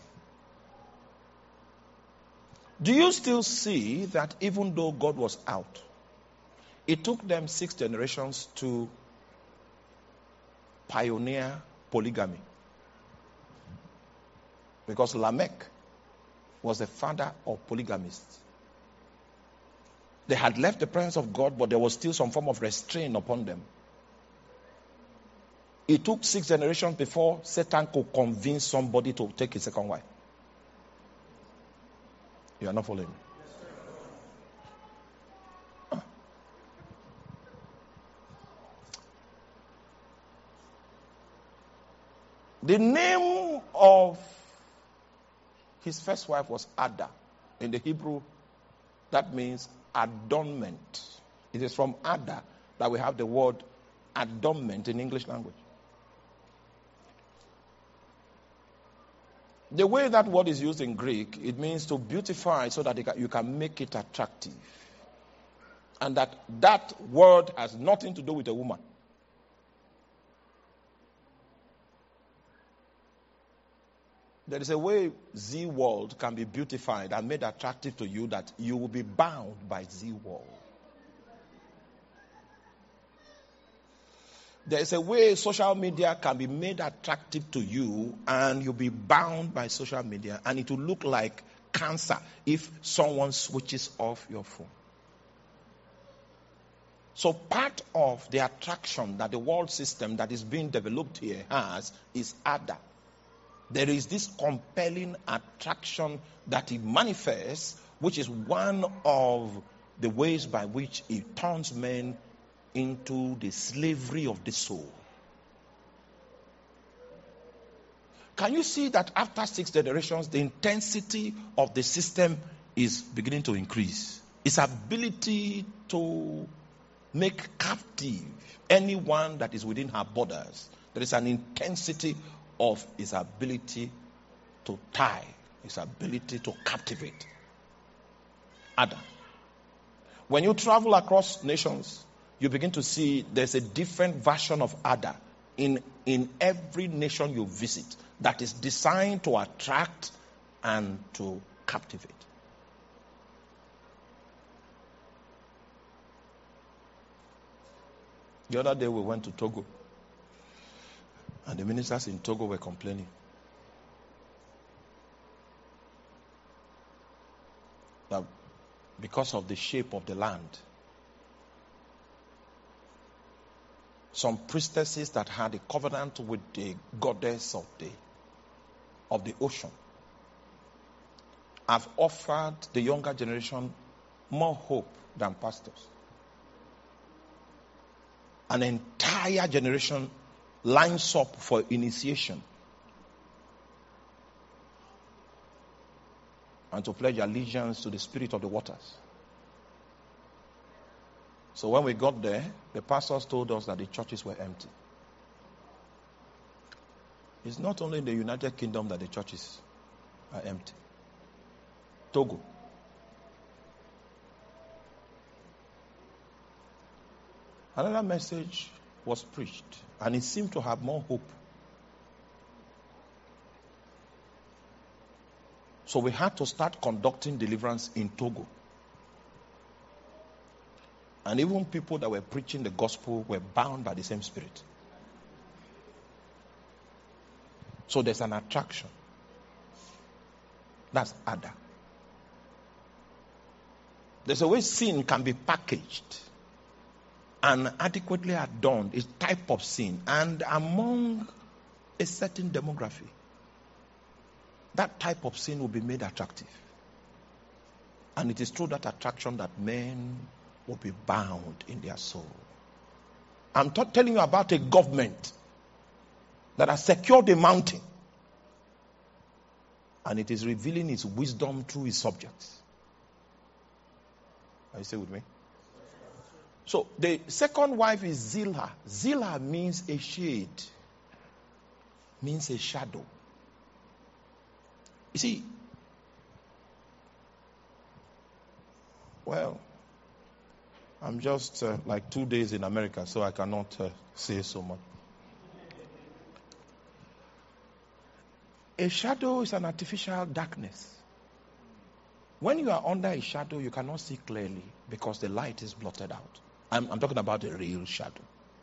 Do you still see that even though God was out, it took them six generations to pioneer polygamy? Because Lamech was the father of polygamists. They had left the presence of God, but there was still some form of restraint upon them. It took six generations before Satan could convince somebody to take his second wife. You are not following me? Huh. The name of his first wife was Ada. In the Hebrew, that means adornment. It is from Ada that we have the word adornment in English language. The way that word is used in Greek, it means to beautify so that you can make it attractive. And that that word has nothing to do with a woman. There is a way Z World can be beautified and made attractive to you that you will be bound by Z World. There is a way social media can be made attractive to you and you'll be bound by social media, and it will look like cancer if someone switches off your phone. So part of the attraction that the world system that is being developed here has is Ada. There is this compelling attraction that it manifests, which is one of the ways by which it turns men into the slavery of the soul. Can you see that after six generations, the intensity of the system is beginning to increase? Its ability to make captive anyone that is within her borders. There is an intensity of its ability to tie, its ability to captivate. Adam. When you travel across nations, you begin to see there's a different version of Ada in, in every nation you visit that is designed to attract and to captivate. The other day we went to Togo, and the ministers in Togo were complaining that because of the shape of the land, some priestesses that had a covenant with the goddess of the of the ocean have offered the younger generation more hope than pastors. An entire generation lines up for initiation and to pledge allegiance to the spirit of the waters. So when we got there, the pastors told us that the churches were empty. It's not only in the United Kingdom that the churches are empty. Togo. Another message was preached, and it seemed to have more hope. So we had to start conducting deliverance in Togo. And even people that were preaching the gospel were bound by the same spirit. So there's an attraction. That's Ada. There's a way sin can be packaged and adequately adorned, a type of sin, and among a certain demography, that type of sin will be made attractive. And it is through that attraction that men will be bound in their soul. I'm t- telling you about a government that has secured a mountain, and it is revealing its wisdom through its subjects. Are you still with me? So the second wife is Zillah. Zillah means a shade, means a shadow. You see, well, I'm just uh, like two days in America, so I cannot uh, say so much. A shadow is an artificial darkness. When you are under a shadow, you cannot see clearly because the light is blotted out. I'm, I'm talking about a real shadow.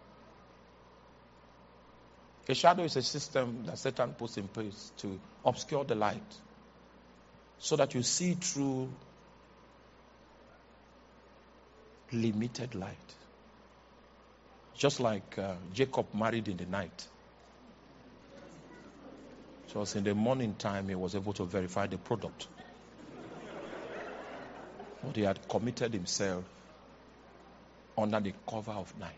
A shadow is a system that Satan puts in place to obscure the light so that you see through limited light. Just like uh, Jacob married in the night. So in the morning time, he was able to verify the product. But he had committed himself under the cover of night.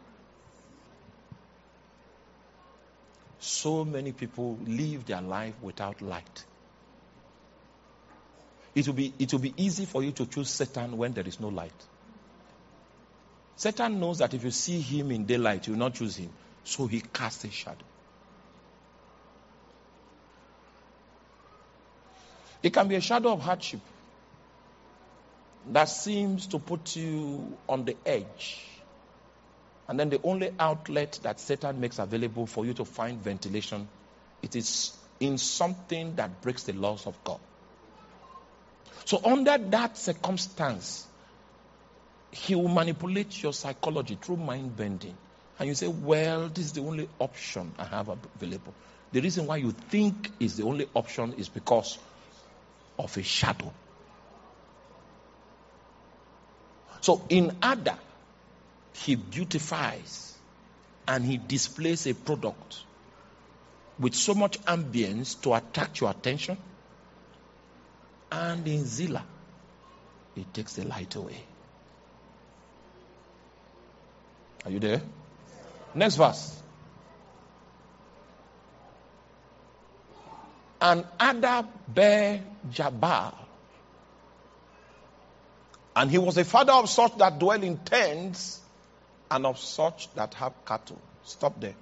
So many people live their life without light. It will be, it will be easy for you to choose Satan when there is no light. Satan knows that if you see him in daylight, you will not choose him. So he casts a shadow. It can be a shadow of hardship that seems to put you on the edge. And then the only outlet that Satan makes available for you to find ventilation, it is in something that breaks the laws of God. So under that circumstance, he will manipulate your psychology through mind bending. And you say, well, this is the only option I have available. The reason why you think is the only option is because of a shadow. So in Ada, he beautifies and he displays a product with so much ambience to attract your attention. And in Zillah, he takes the light away. Are you there? Next verse. And Ada bare Jabal. And he was a father of such that dwell in tents and of such that have cattle. Stop there.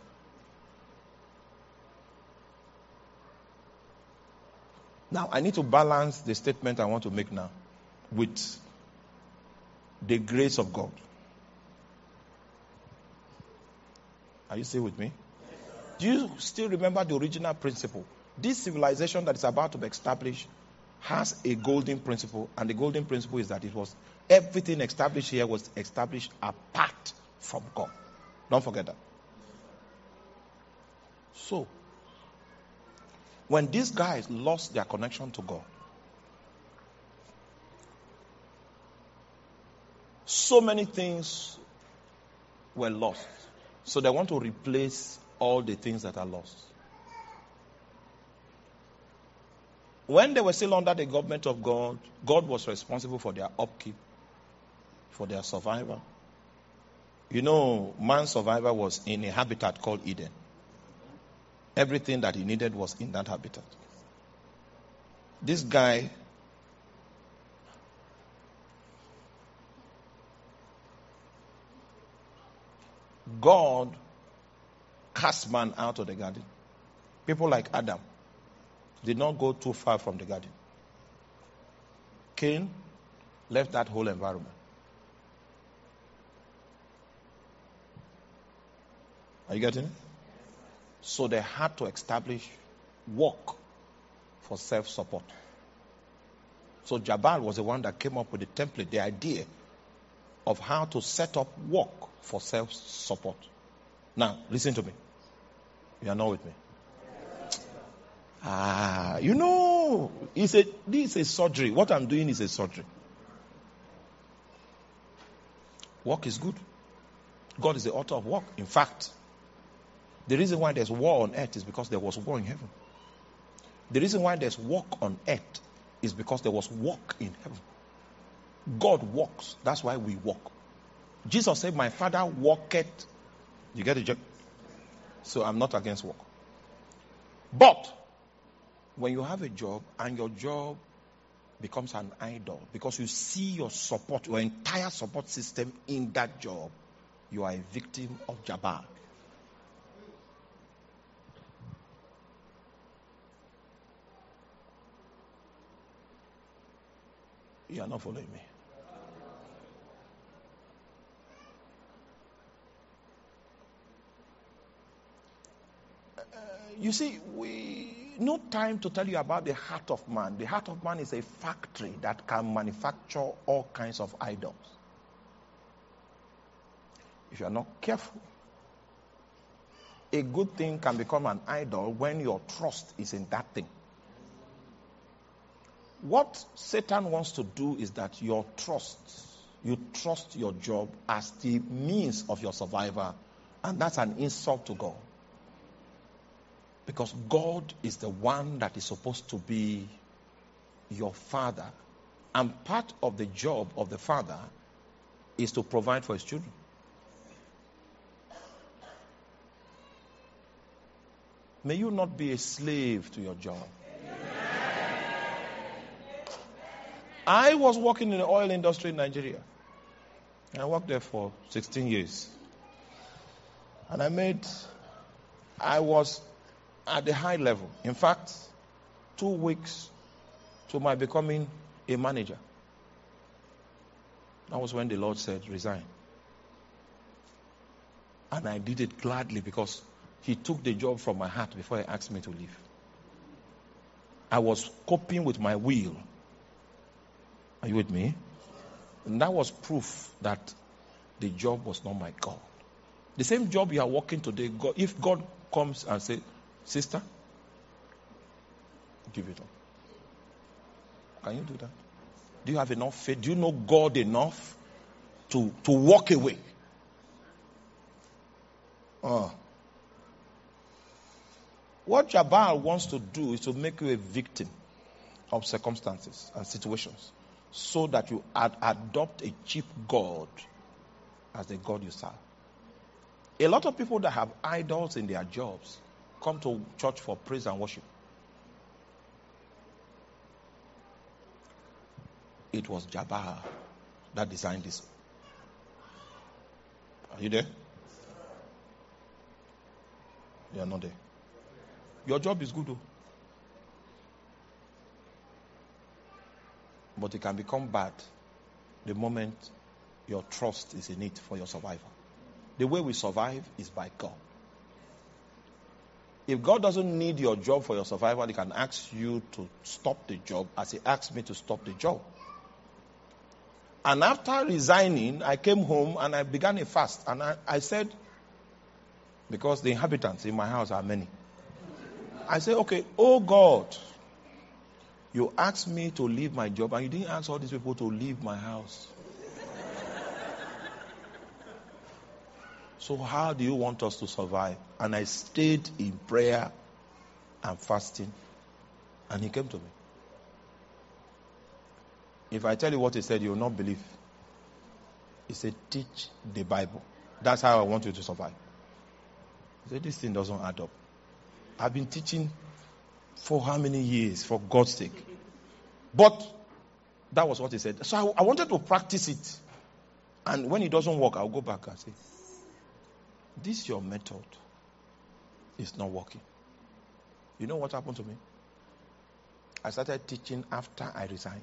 Now, I need to balance the statement I want to make now with the grace of God. Are you still with me? Do you still remember the original principle? This civilization that is about to be established has a golden principle, and the golden principle is that it was everything established here was established apart from God. Don't forget that. So, when these guys lost their connection to God, so many things were lost. So they want to replace all the things that are lost. When they were still under the government of God, God was responsible for their upkeep, for their survival. You know, man's survival was in a habitat called Eden. Everything that he needed was in that habitat. This guy God cast man out of the garden. People like Adam did not go too far from the garden. Cain left that whole environment. Are you getting it? So they had to establish work for self-support. So Jabal was the one that came up with the template, the idea of how to set up work for self-support. Now, listen to me. You are not with me. Ah, you know, it's a, this is a surgery. What I'm doing is a surgery. Work is good. God is the author of work. In fact, the reason why there's war on earth is because there was war in heaven. The reason why there's work on earth is because there was work in heaven. God works. That's why we walk. Jesus said, my Father worketh. You get it? So I'm not against work. But when you have a job and your job becomes an idol because you see your support, your entire support system in that job, you are a victim of Jabal. You are not following me. Uh, you see, we no time to tell you about the heart of man. The heart of man is a factory that can manufacture all kinds of idols. If you are not careful, a good thing can become an idol when your trust is in that thing. What Satan wants to do is that your trust, you trust your job as the means of your survival, and that's an insult to God. Because God is the one that is supposed to be your father. And part of the job of the father is to provide for his children. May you not be a slave to your job. I was working in the oil industry in Nigeria. I worked there for sixteen years. And I made, I was at the high level. In fact, two weeks to my becoming a manager. That was when the Lord said, resign. And I did it gladly because he took the job from my heart before he asked me to leave. I was coping with my will. Are you with me? And that was proof that the job was not my God. The same job you are working today, God, if God comes and says, sister, give it up. Can you do that? Do you have enough faith? Do you know God enough to, to walk away? Oh. What Jabal wants to do is to make you a victim of circumstances and situations so that you ad- adopt a cheap God as the God you serve. A lot of people that have idols in their jobs come to church for praise and worship. It was Jabal that designed this. Are you there? You are not there. Your job is good though. But it can become bad the moment your trust is in it for your survival. The way we survive is by God. If God doesn't need your job for your survival, he can ask you to stop the job as he asked me to stop the job. And after resigning, I came home and I began a fast. And I, I said, because the inhabitants in my house are many. I said, okay, oh God, you asked me to leave my job and you didn't ask all these people to leave my house. So how do you want us to survive? And I stayed in prayer and fasting. And he came to me. If I tell you what he said, you will not believe. He said, teach the Bible. That's how I want you to survive. He said, this thing doesn't add up. I've been teaching for how many years, for God's sake? But that was what he said. So I, I wanted to practice it. And when it doesn't work, I'll go back and say, this your method is not working. You know what happened to me? I started teaching after I resigned.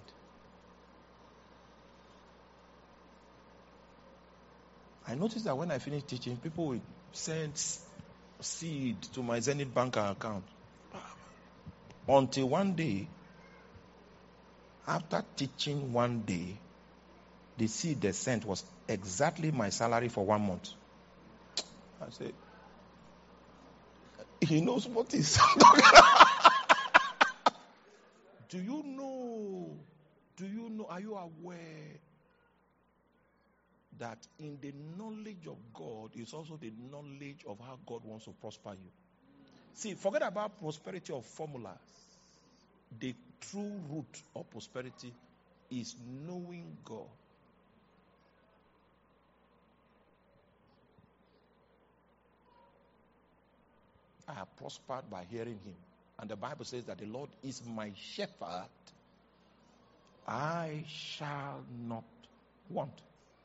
I noticed that when I finished teaching, people would send seed to my Zenith Bank account. Until one day, After teaching one day, the seed they sent was exactly my salary for one month. I said, he knows what he's talking about. Do you know? Do you know? Are you aware that in the knowledge of God is also the knowledge of how God wants to prosper you? See, forget about prosperity of formulas. The true root of prosperity is knowing God. I have prospered by hearing him. And the Bible says that the Lord is my shepherd. I shall not want.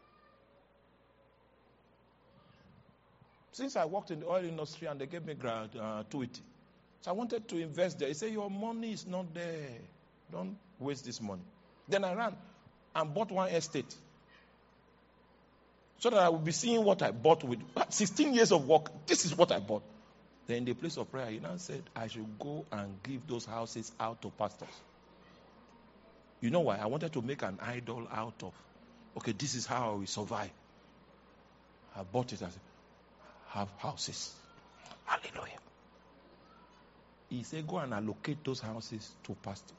Since I worked in the oil industry and they gave me gratuity, so I wanted to invest there. He said, your money is not there. Don't waste this money. Then I ran and bought one estate. So that I would be seeing what I bought with sixteen years of work. This is what I bought. Then in the place of prayer, he now said, I should go and give those houses out to pastors. You know why? I wanted to make an idol out of, okay, this is how I will survive. I bought it. I said, have houses. Hallelujah. He said, go and allocate those houses to pastors.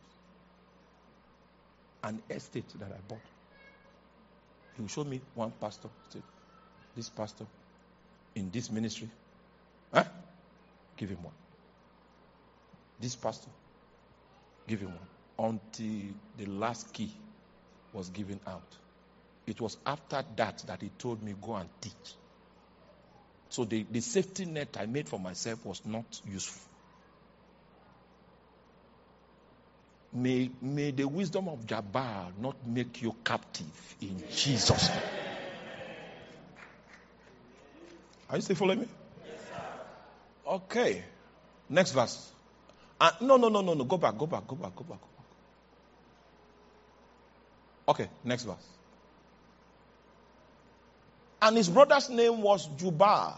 An estate that I bought. He will show me one pastor. He said, this pastor in this ministry. Huh? Give him one. This pastor, give him one. Until the last key was given out. It was after that that he told me, go and teach. So the, the safety net I made for myself was not useful. May, may the wisdom of Jabbar not make you captive in Jesus' name. Are you still following me? Okay. Next verse. Uh, no, no, no, no, no. Go back, go back, go back, go back, go back. Okay, next verse. And his brother's name was Jubal.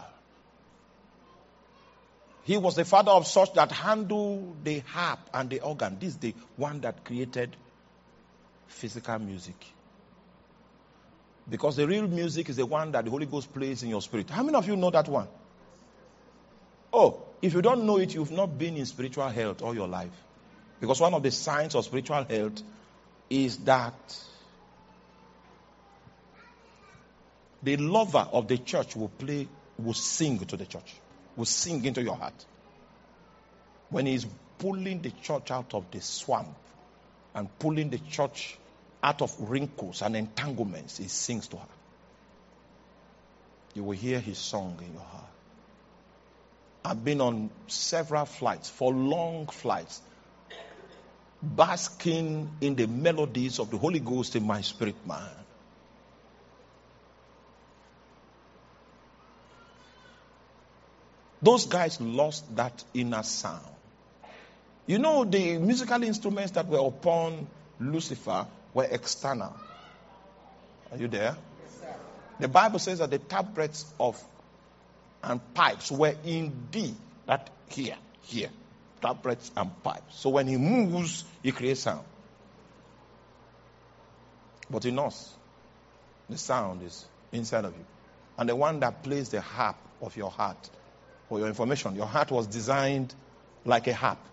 He was the father of such that handle the harp and the organ. This is the one that created physical music. Because the real music is the one that the Holy Ghost plays in your spirit. How many of you know that one? Oh, if you don't know it, you've not been in spiritual health all your life. Because one of the signs of spiritual health is that the lover of the church will play, will sing to the church, will sing into your heart. When he's pulling the church out of the swamp and pulling the church out of wrinkles and entanglements, he sings to her. You will hear his song in your heart. I've been on several flights, for long flights, basking in the melodies of the Holy Ghost in my spirit man. Those guys lost that inner sound. You know, the musical instruments that were upon Lucifer were external. Are you there? Yes, the Bible says that the tabrets of and pipes were in D, that here, here, tabrets and pipes. So when he moves, he creates sound. But in us, the sound is inside of you. And the one that plays the harp of your heart, for your information, your heart was designed like a harp.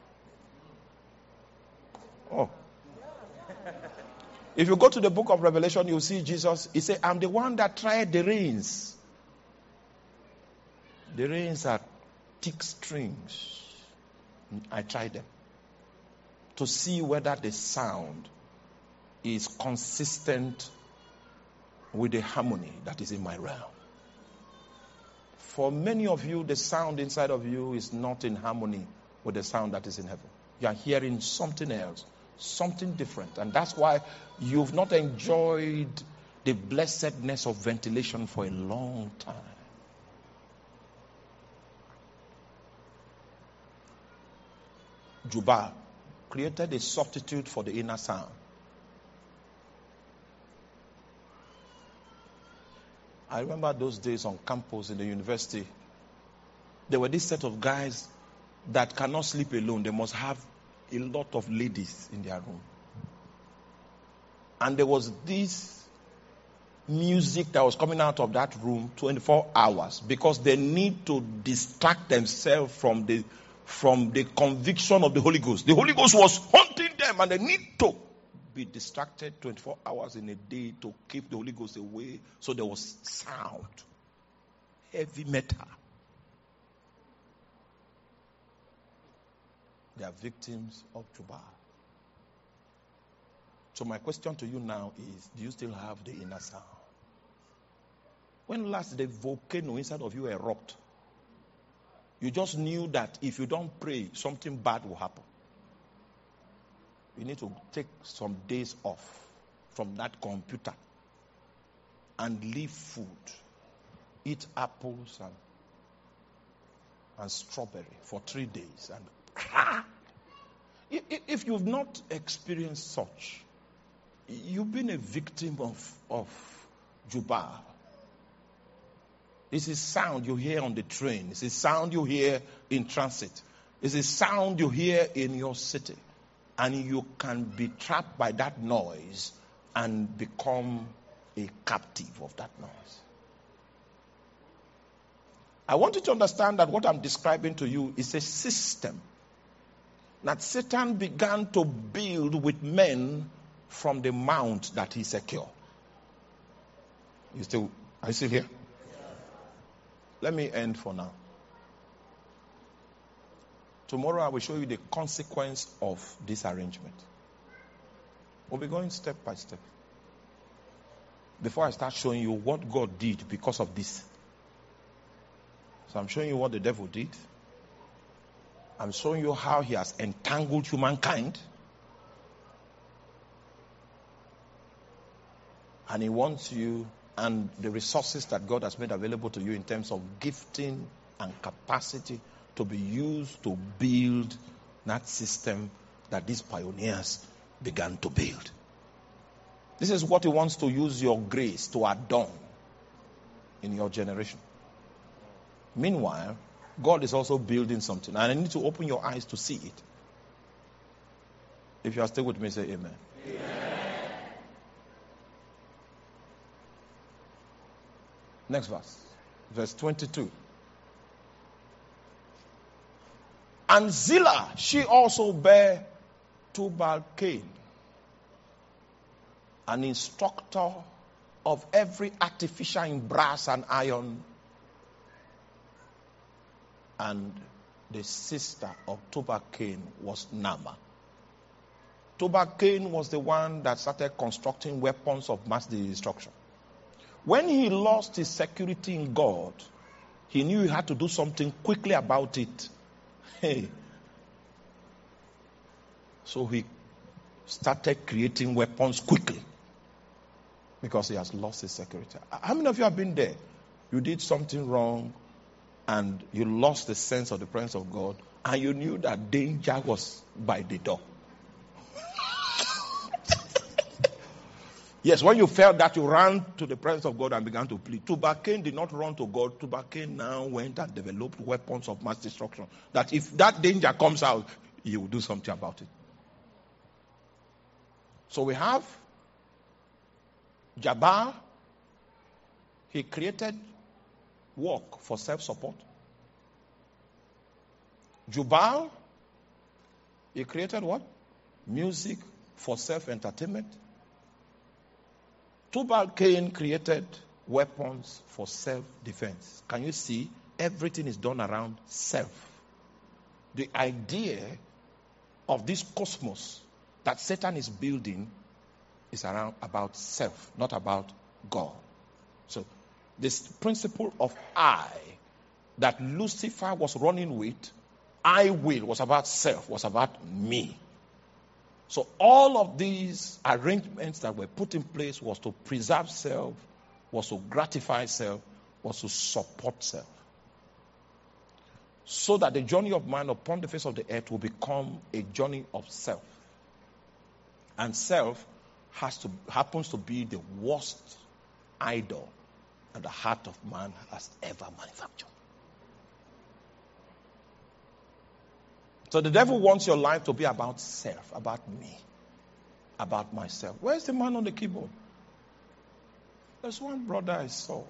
Oh. If you go to the book of Revelation, you'll see Jesus. He said, I'm the one that tried the reins. The reins are thick strings. I tried them to see whether the sound is consistent with the harmony that is in my realm. For many of you, the sound inside of you is not in harmony with the sound that is in heaven. You are hearing something else, something different. And that's why you've not enjoyed the blessedness of ventilation for a long time. Jubal created a substitute for the inner sound. I remember those days on campus in the university. There were this set of guys that cannot sleep alone. They must have a lot of ladies in their room. And there was this music that was coming out of that room twenty-four hours because they need to distract themselves from the from the conviction of the Holy Ghost. The Holy Ghost was haunting them and they need to be distracted twenty-four hours in a day to keep the Holy Ghost away. So there was sound. Heavy metal. They are victims of Jubal. So my question to you now is, do you still have the inner sound? When last did the volcano inside of you erupt? You just knew that if you don't pray, something bad will happen. You need to take some days off from that computer and leave food. Eat apples and, and strawberry for three days. And ah, if, if you've not experienced such, you've been a victim of, of Jubal. It's a sound you hear on the train. It's a sound you hear in transit. It's a sound you hear in your city. And you can be trapped by that noise and become a captive of that noise. I want you to understand that what I'm describing to you is a system that Satan began to build with men from the mount that he secured. You still, are you still here? Let me end for now. Tomorrow I will show you the consequence of this arrangement. We'll be going step by step. Before I start showing you what God did because of this. So I'm showing you what the devil did. I'm showing you how he has entangled humankind. And he wants you and the resources that God has made available to you in terms of gifting and capacity to be used to build that system that these pioneers began to build. This is what he wants to use your grace to adorn in your generation. Meanwhile, God is also building something. And I need to open your eyes to see it. If you are still with me, say amen. Amen. Next verse. Verse twenty-two. And Zillah, she also bare Tubal-Cain, an instructor of every artificer in brass and iron, and the sister of Tubal-Cain was Naamah. Tubal-Cain was the one that started constructing weapons of mass destruction. When he lost his security in God, he knew he had to do something quickly about it. Hey. So he started creating weapons quickly because he has lost his security. How many of you have been there? You did something wrong and you lost the sense of the presence of God and you knew that danger was by the door. Yes, when you felt that, you ran to the presence of God and began to plead. Tubal-Cain did not run to God. Tubal-Cain now went and developed weapons of mass destruction. That if that danger comes out, he will do something about it. So we have Jabal. He created work for self-support. Jubal, he created what? Music for self-entertainment. Tubal-Cain created weapons for self-defense. Can you see? Everything is done around self. The idea of this cosmos that Satan is building is around about self, not about God. So this principle of I that Lucifer was running with, I will, was about self, was about me. So all of these arrangements that were put in place was to preserve self, was to gratify self, was to support self. So that the journey of man upon the face of the earth will become a journey of self. And self has to happens to be the worst idol that the heart of man has ever manufactured. So the devil wants your life to be about self, about me. about myself. Where's the man on the keyboard? There's one brother I saw.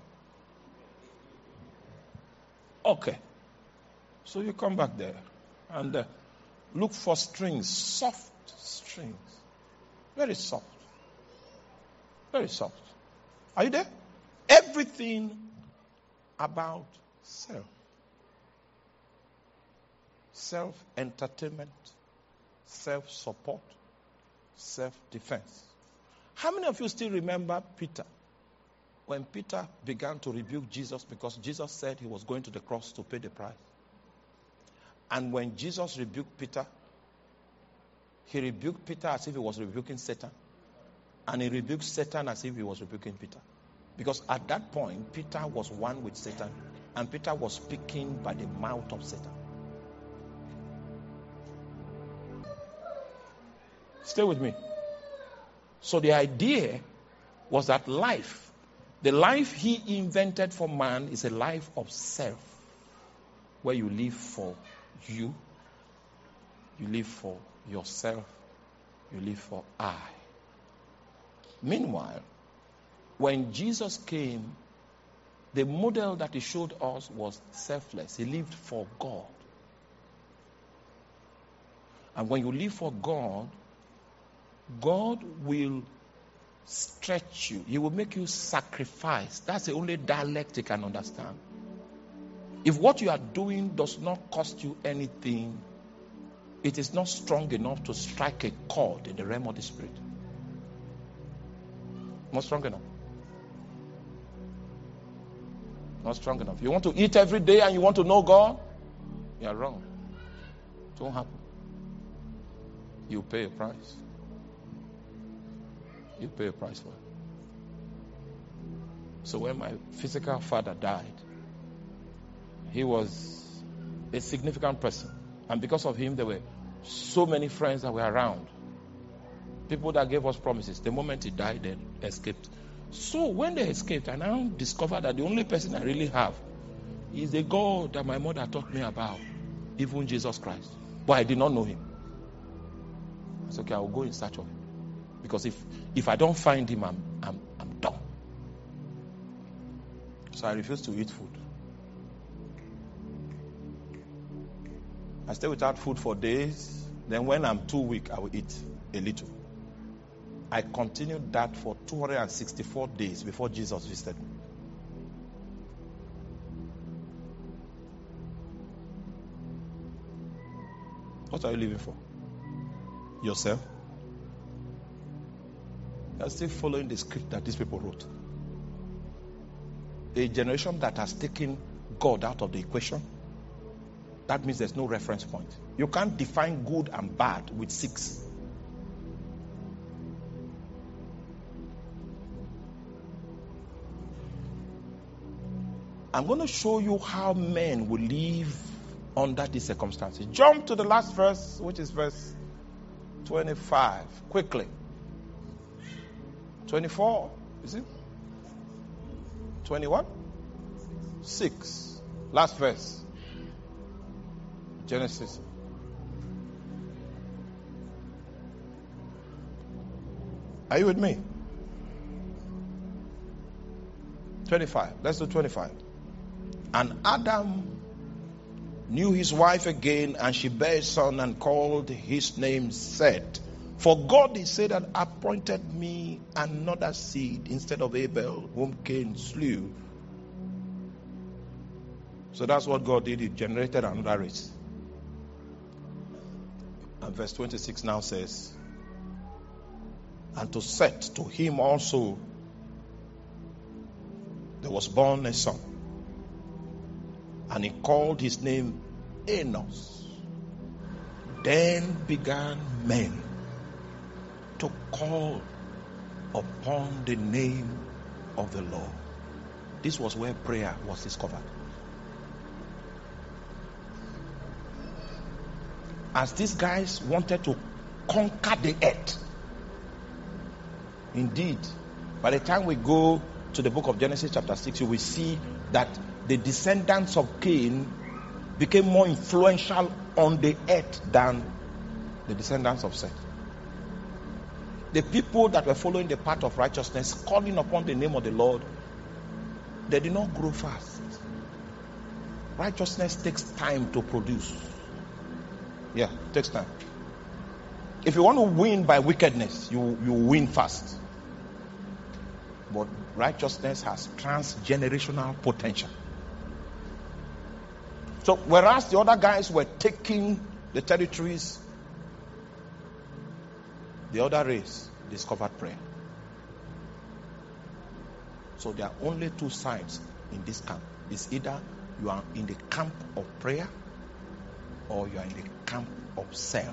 Okay. So you come back there and uh, look for strings, soft strings. Very soft. Very soft. Are you there? Everything about self. Self-entertainment, self-support, self-defense. How many of you still remember Peter? When Peter began to rebuke Jesus because Jesus said he was going to the cross to pay the price. And when Jesus rebuked Peter, he rebuked Peter as if he was rebuking Satan. And he rebuked Satan as if he was rebuking Peter. Because at that point, Peter was one with Satan. And Peter was speaking by the mouth of Satan. Stay with me. So the idea was that life, the life he invented for man is a life of self. Where you live for you. You live for yourself. You live for I. Meanwhile, when Jesus came, the model that he showed us was selfless. He lived for God. And when you live for God, God will stretch you. He will make you sacrifice. That's the only dialect you can understand. If what you are doing does not cost you anything, it is not strong enough to strike a chord in the realm of the spirit. Not strong enough. Not strong enough. You want to eat every day and you want to know God? You are wrong. It won't happen. You pay a price. You pay a price for it. So when my physical father died, he was a significant person. And because of him, there were so many friends that were around. People that gave us promises. The moment he died, they escaped. So when they escaped, I now discovered that the only person I really have is the God that my mother taught me about, even Jesus Christ. But I did not know him. I said, okay, I will go in search of him. Because if, if I don't find him, I'm, I'm, I'm done. So I refuse to eat food. I stay without food for days. Then when I'm too weak, I will eat a little. I continued that for two hundred sixty-four days before Jesus visited me. What are you living for? Yourself? You're still following the script that these people wrote. A generation that has taken God out of the equation. That means there's no reference point. You can't define good and bad with six. I'm going to show you how men will live under these circumstances. Jump to the last verse, which is verse twenty-five. Quickly. twenty-four, is it? twenty-one? six. Last verse. Genesis. Are you with me? twenty-five. Let's do twenty-five. And Adam knew his wife again, and she bare a son and called his name Seth. For God, he said, that appointed me another seed instead of Abel, whom Cain slew. So that's what God did. He generated another race. And verse twenty-six now says, and to Seth, to him also, there was born a son. And he called his name Enos. Then began men to call upon the name of the Lord. This was where prayer was discovered. As these guys wanted to conquer the earth. Indeed, by the time we go to the book of Genesis chapter six, you will see that the descendants of Cain became more influential on the earth than the descendants of Seth. The people that were following the path of righteousness, calling upon the name of the Lord, they did not grow fast. Righteousness takes time to produce. Yeah, it takes time. If you want to win by wickedness, you, you win fast. But righteousness has transgenerational potential. So whereas the other guys were taking the territories, the other race discovered prayer. So there are only two sides in this camp. It's either you are in the camp of prayer or you are in the camp of self.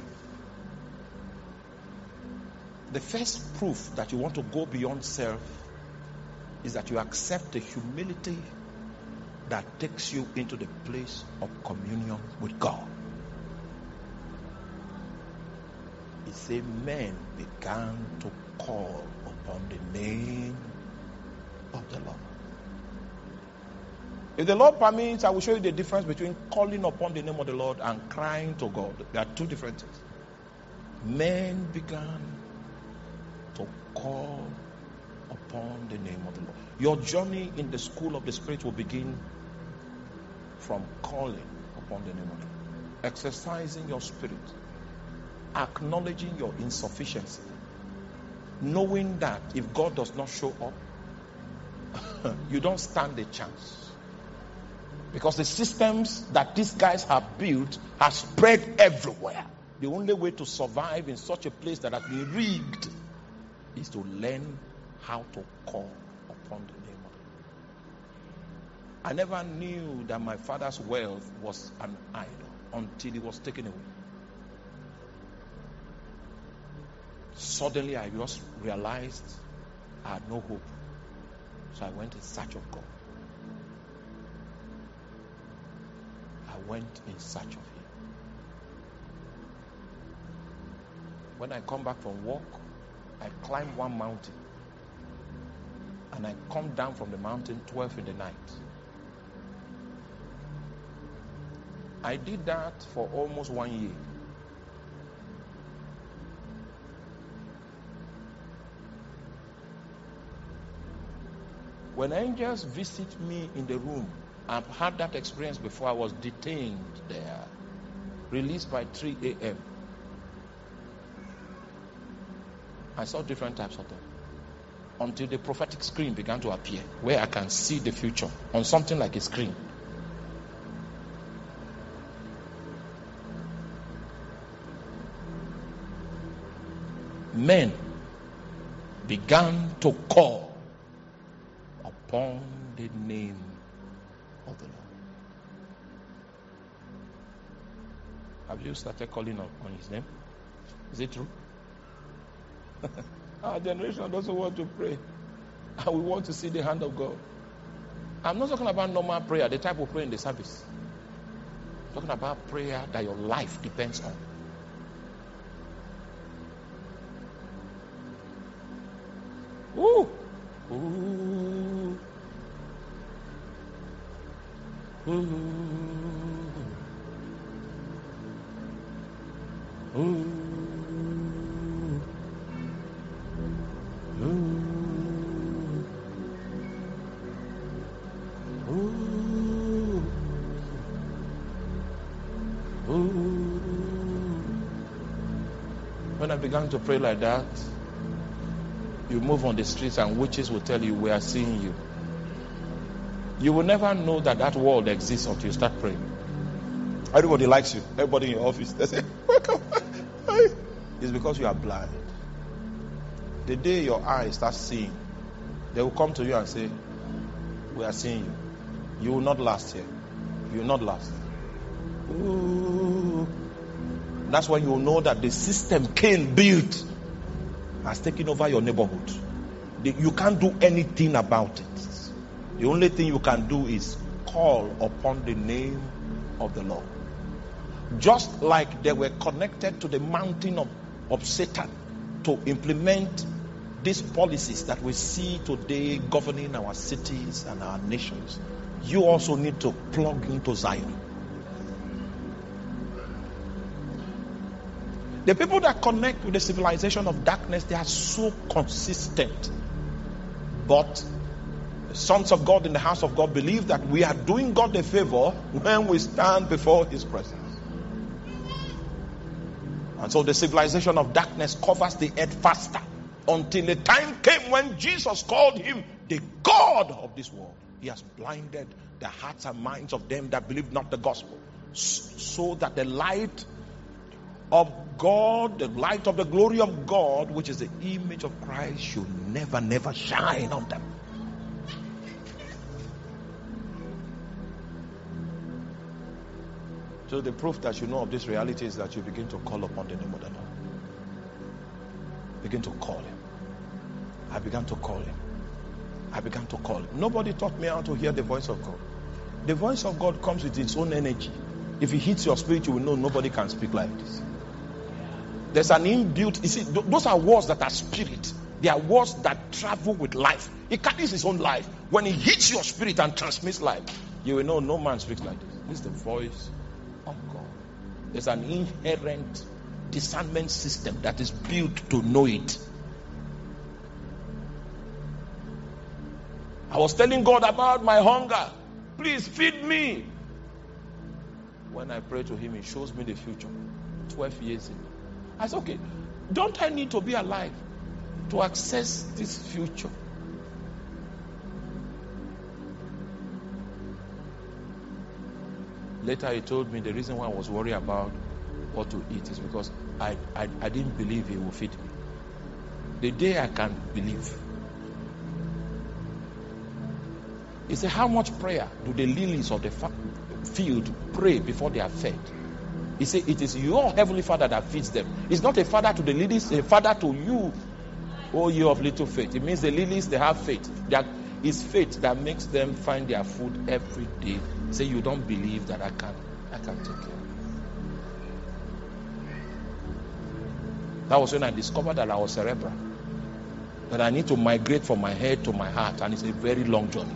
The first proof that you want to go beyond self is that you accept the humility that takes you into the place of communion with God. It says men began to call upon the name of the Lord. If the Lord permits, I will show you the difference between calling upon the name of the Lord and crying to God. There are two different things. Men began to call upon the name of the Lord. Your journey in the school of the Spirit will begin from calling upon the name of the Lord. Exercising your spirit. Acknowledging your insufficiency. Knowing that if God does not show up, you don't stand a chance. Because the systems that these guys have built have spread everywhere. The only way to survive in such a place that has been rigged is to learn how to call upon the name of the Lord. I never knew that my father's wealth was an idol until it was taken away. Suddenly I just realized I had no hope. So I went in search of God. I went in search of Him. When I come back from work, I climb one mountain. And I come down from the mountain twelve in the night. I did that for almost one year. When angels visit me in the room, I've had that experience before. I was detained there, released by three a.m. I saw different types of them until the prophetic screen began to appear, where I can see the future on something like a screen. Men began to call upon the name of the Lord. Have you started calling upon His name? Is it true? Our generation doesn't want to pray, and we want to see the hand of God. I'm not talking about normal prayer, the type of prayer in the service. I'm talking about prayer that your life depends on. Ooh. Ooh. Ooh. Ooh. When I began to pray like that, you move on the streets and witches will tell you, we are seeing you. You will never know that that world exists until you start praying. Everybody likes you. Everybody in your office, they say, welcome. It's because you are blind. The day your eyes start seeing, they will come to you and say, we are seeing you. You will not last here. You will not last. Ooh. That's when you will know that the system Cain built has taken over your neighborhood. You can't do anything about it. The only thing you can do is call upon the name of the Lord. Just like they were connected to the mountain of, of Satan to implement these policies that we see today governing our cities and our nations, you also need to plug into Zion. The people that connect with the civilization of darkness, they are so consistent. But the sons of God in the house of God believe that we are doing God a favor when we stand before his presence. And so the civilization of darkness covers the earth faster until the time came when Jesus called him the God of this world. He has blinded the hearts and minds of them that believe not the gospel, so that the light of God, the light of the glory of God, which is the image of Christ, should never, never shine on them. So the proof that you know of this reality is that you begin to call upon the name of the Lord. Begin to call him. I began to call him. I began to call him. Nobody taught me how to hear the voice of God. The voice of God comes with its own energy. If it hits your spirit, you will know nobody can speak like this. There's an inbuilt, you see, those are words that are spirit. They are words that travel with life. It carries its own life. When it hits your spirit and transmits life, you will know no man speaks like this. This is the voice of God. There's an inherent discernment system that is built to know it. I was telling God about my hunger. Please feed me. When I pray to him, he shows me the future. twelve years in. I said, okay, don't I need to be alive to access this future? Later he told me the reason why I was worried about what to eat is because I, I, I didn't believe he would feed me. The day I can believe. He said, how much prayer do the lilies of the field pray before they are fed? He said, it is your heavenly Father that feeds them. It's not a father to the lilies, a father to you, oh you of little faith. It means the lilies, they have faith. That is faith that makes them find their food every day. Say, you don't believe that I can, I can take care. That was when I discovered that I was cerebral. That I need to migrate from my head to my heart, and it's a very long journey.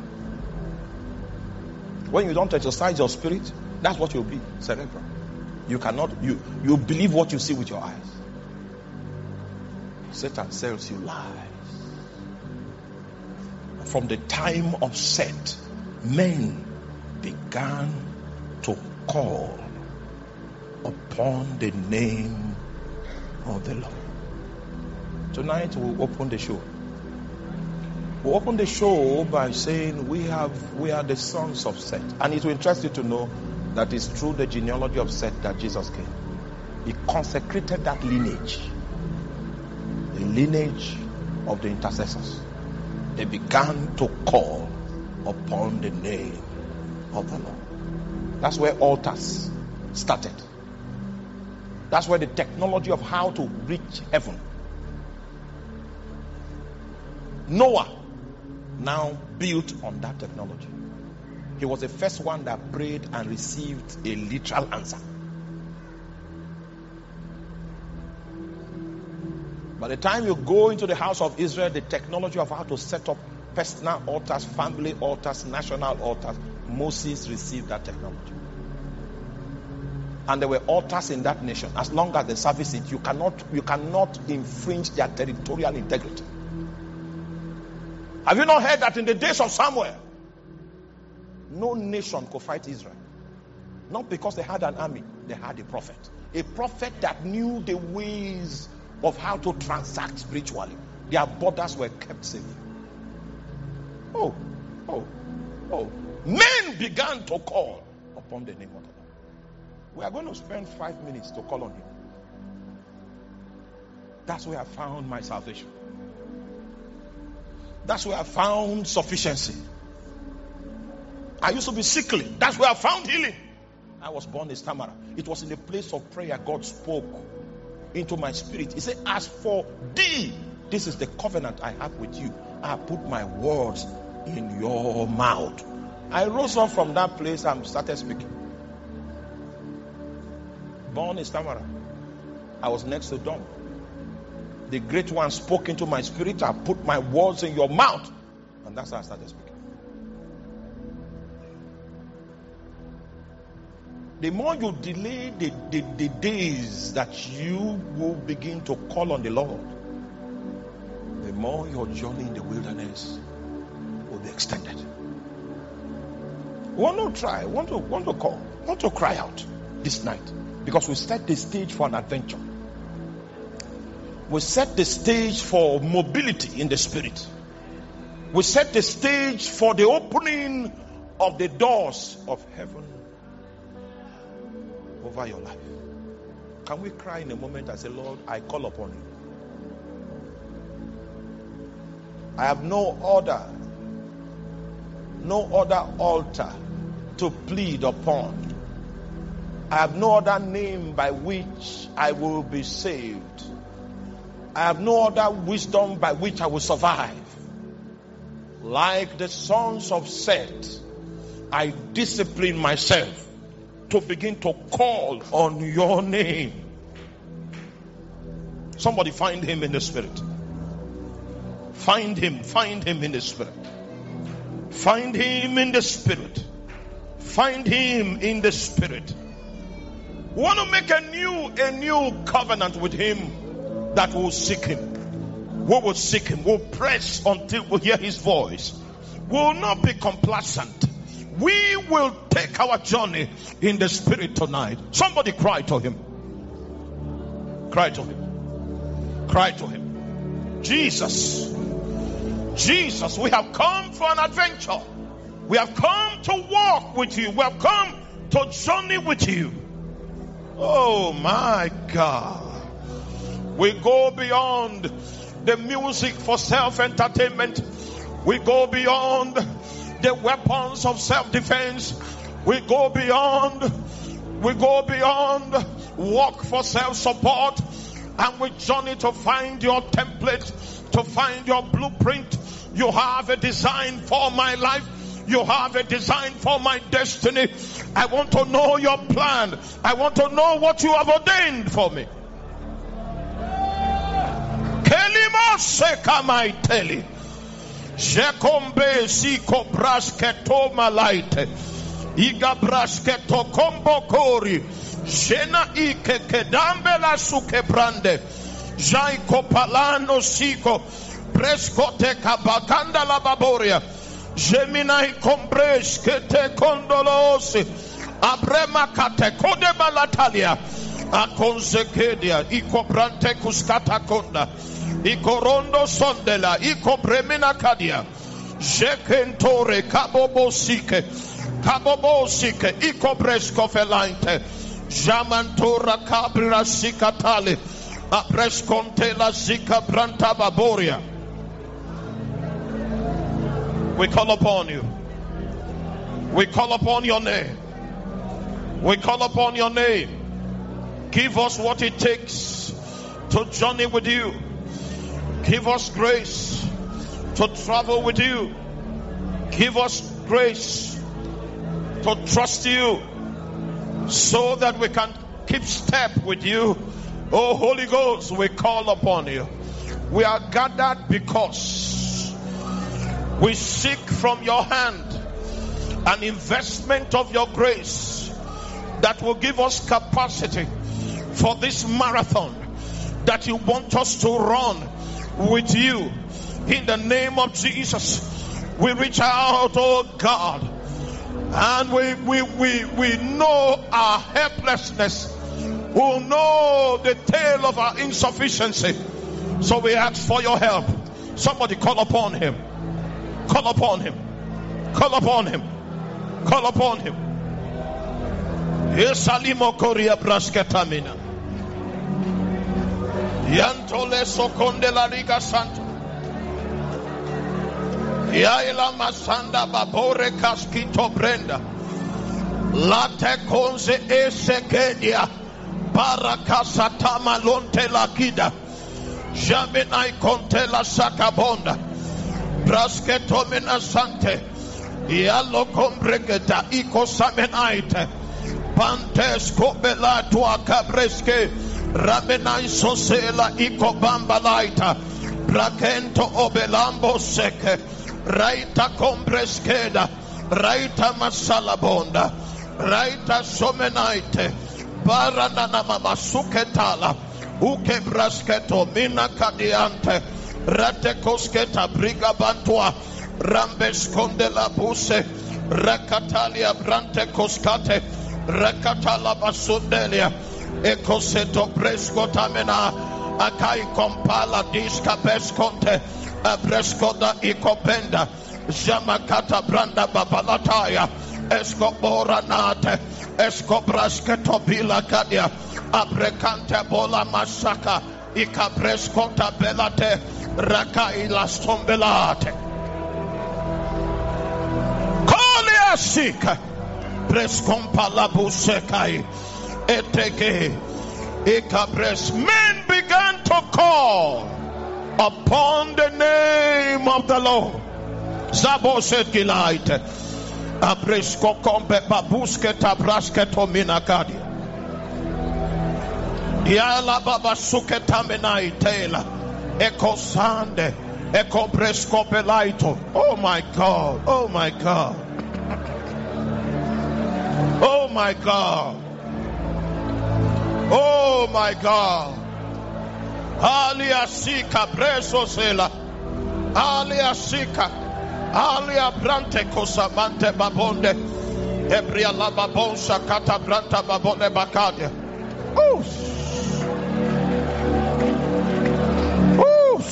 When you don't exercise your spirit, that's what you'll be, cerebral. You cannot, you, you believe what you see with your eyes. Satan sells you lies. From the time of Seth, men began to call upon the name of the Lord. Tonight we'll open the show. We'll open the show by saying we have we are the sons of Seth. And it will interest you to know that it's through the genealogy of Seth that Jesus came. He consecrated that lineage. The lineage of the intercessors. They began to call upon the name of the Lord. That's where altars started. That's where the technology of how to reach heaven. Noah now built on that technology. He was the first one that prayed and received a literal answer. By the time you go into the house of Israel, the technology of how to set up personal altars, family altars, national altars, Moses received that technology. And there were altars in that nation. As long as they service it, you cannot, you cannot infringe their territorial integrity. Have you not heard that in the days of Samuel, no nation could fight Israel? Not because they had an army, they had a prophet. A prophet that knew the ways of how to transact spiritually. Their borders were kept safe. Oh, oh, oh. Men began to call upon the name of the Lord. We are going to spend five minutes to call on him. That's where I found my salvation. That's where I found sufficiency. I used to be sickly. That's where I found healing. I was born a stammerer. It was in a place of prayer God spoke into my spirit. He said, as for thee, this is the covenant I have with you. I put my words in your mouth. I rose up from that place and started speaking. Born a stammerer. I was next to dumb. The great one spoke into my spirit. I put my words in your mouth. And that's how I started speaking. the more you delay the, the, the days that you will begin to call on the Lord, the more your journey in the wilderness will be extended. Want to try, want to want to call, want to cry out this night, because we set the stage for an adventure. We set the stage for mobility in the spirit. We set the stage for the opening of the doors of heaven over your life. Can we cry in a moment and say, Lord, I call upon you. I have no other, no other altar to plead upon. I have no other name by which I will be saved. I have no other wisdom by which I will survive. Like the sons of Seth, I discipline myself to begin to call on your name. Somebody find him in the spirit. Find him, find him in the spirit. Find him in the spirit. Find him in the spirit. We want to make a new, a new covenant with him that will seek him. We will seek him. We'll press until we hear his voice. We will not be complacent. We will take our journey in the spirit tonight. Somebody cry to him. Cry to him. Cry to him. Jesus. Jesus, we have come for an adventure. We have come to walk with you. We have come to journey with you. Oh my God. We go beyond the music for self-entertainment. We go beyond the weapons of self-defense. We go beyond. We go beyond work for self-support. And we journey to find your template, to find your blueprint. You have a design for my life. You have a design for my destiny. I want to know your plan. I want to know what you have ordained for me. Kelimo sekamai teli. Jekombe siko brasketo malaite. Iga brasketo kombo kori. Jena ike kedambe la suke brande. Jaiko palano siko. Preskote kabakanda la baboria. Geminai compres kete kondolosi. Abrema kate kode balatalia. Akonsekedia. Iko brante kuskata konda. Iko rondo sondela. Iko bremina kadia. Jekentore kabobosike. Kabobosike. Iko bresko felainte. Jamantora cabrira sikatale. Apresconte la zika branta baboria. We call upon you. We call upon your name. We call upon your name. Give us what it takes to journey with you. Give us grace to travel with you. Give us grace to trust you so that we can keep step with you. Oh Holy Ghost, we call upon you. We are gathered because we seek from your hand an investment of your grace that will give us capacity for this marathon that you want us to run with you. In the name of Jesus, we reach out, oh God, and we we we, we know our helplessness. We'll know the tale of our insufficiency. So we ask for your help. Somebody call upon him. Call upon him. Call upon him. Call upon him. Yesalimo koria brasketamina. Yantole sokonde la riga santo. Yaila masanda babore kaskito brenda. Late konze esekedia. Barakasatama lonte la kida. Jamenai konte la sakabonda. Brasketomina sante. Yalo kombregeta iko samenaite. Pantes kobela tua cabreske. Ramenai sosela iko bambalaita. Brakento obelambo seke. Raita kombreskeda. Raita masalabonda. Raita somenaite. Baranana mamasuketala. Uke brasketo mina kadiante. Ratekosketa brigabantua. Rambes kondela buse. Rakatalia brante koskate. Rakatala basundelia. Ekoseto preskotamena. Akai kompala diska peskonte. Abreskoda ikopenda. Jamakata branda babalataya. Escobora nate. Escobrasketo bila kadia. Abrekante bola masaka. Ikabreskota belate. Rakai lastombelate. Kolia sika. Preskompala busekai. Eteke. Ikabres. Men began to call upon the name of the Lord. Zaboset gilaite. Abresko kombe babuske tabraske tomina kadia. Yala baba suke tamina itela. Eko sande. Eko bresko belaito. Oh my God. Oh my God. Oh my God. Oh my God. Alia sika preso sela. Alia sika. Alia brante kosamante babonde. Ebria la babonsa kata branta babonde bakade. Oof. Oof.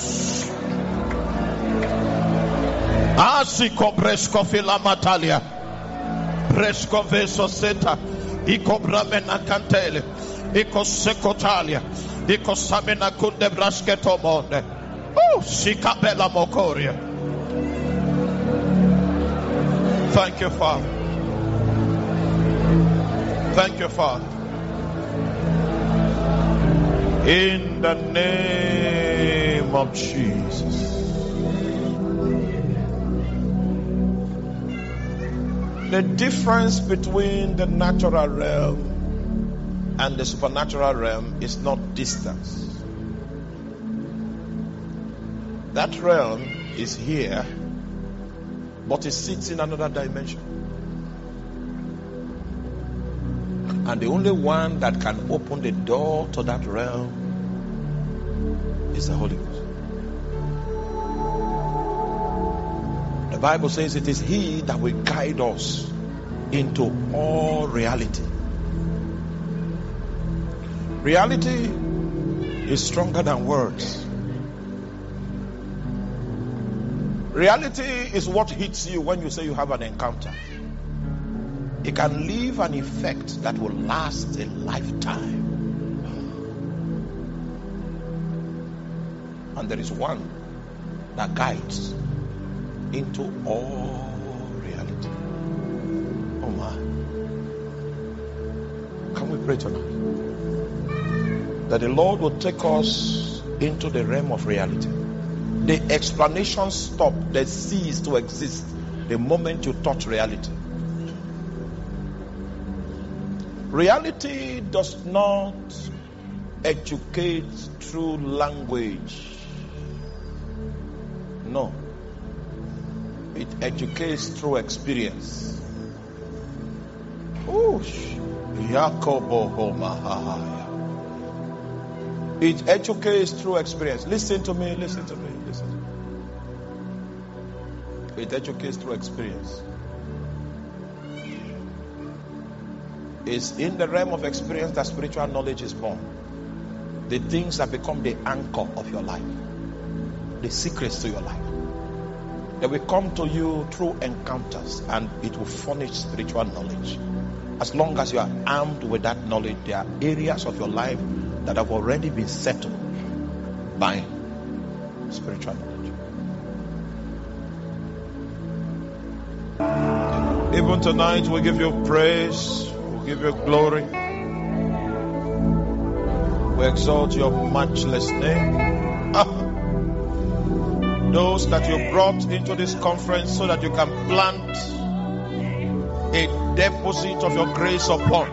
Asiko bresko fila matalia. Bresko veso seta. Iko bramena kantele. Iko sekotalia. Iko samena kunde brasketo monde. Oh, sikabela mokoria. Thank you, Father. Thank you, Father. In the name of Jesus. The difference between the natural realm and the supernatural realm is not distance. That realm is here, but it sits in another dimension. And the only one that can open the door to that realm is the Holy Ghost. The Bible says it is He that will guide us into all reality. Reality is stronger than words. Reality is what hits you when you say you have an encounter. It can leave an effect that will last a lifetime. And there is one that guides into all reality. Oh my. Can we pray tonight? That the Lord will take us into the realm of reality. The explanations stop, they cease to exist the moment you touch reality. Reality does not educate through language. No. It educates through experience. Oosh. Yakobo Homahaya. It educates through experience. Listen to me, listen to me, listen to me. It educates through experience. It's in the realm of experience that spiritual knowledge is born. The things that become the anchor of your life. The secrets to your life. They will come to you through encounters and it will furnish spiritual knowledge. As long as you are armed with that knowledge, there are areas of your life that have already been settled by spiritual knowledge. Even tonight we give you praise, we give you glory, we exalt your matchless name. Those that you brought into this conference so that you can plant a deposit of your grace upon,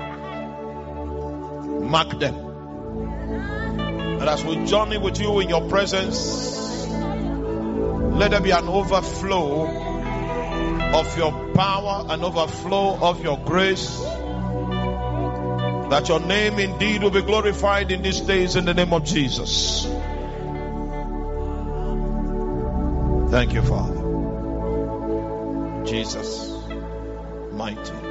mark them. And as we journey with you in your presence, let there be an overflow of your power and overflow of your grace, that your name indeed will be glorified in these days in the name of Jesus. Thank you, Father. Jesus, mighty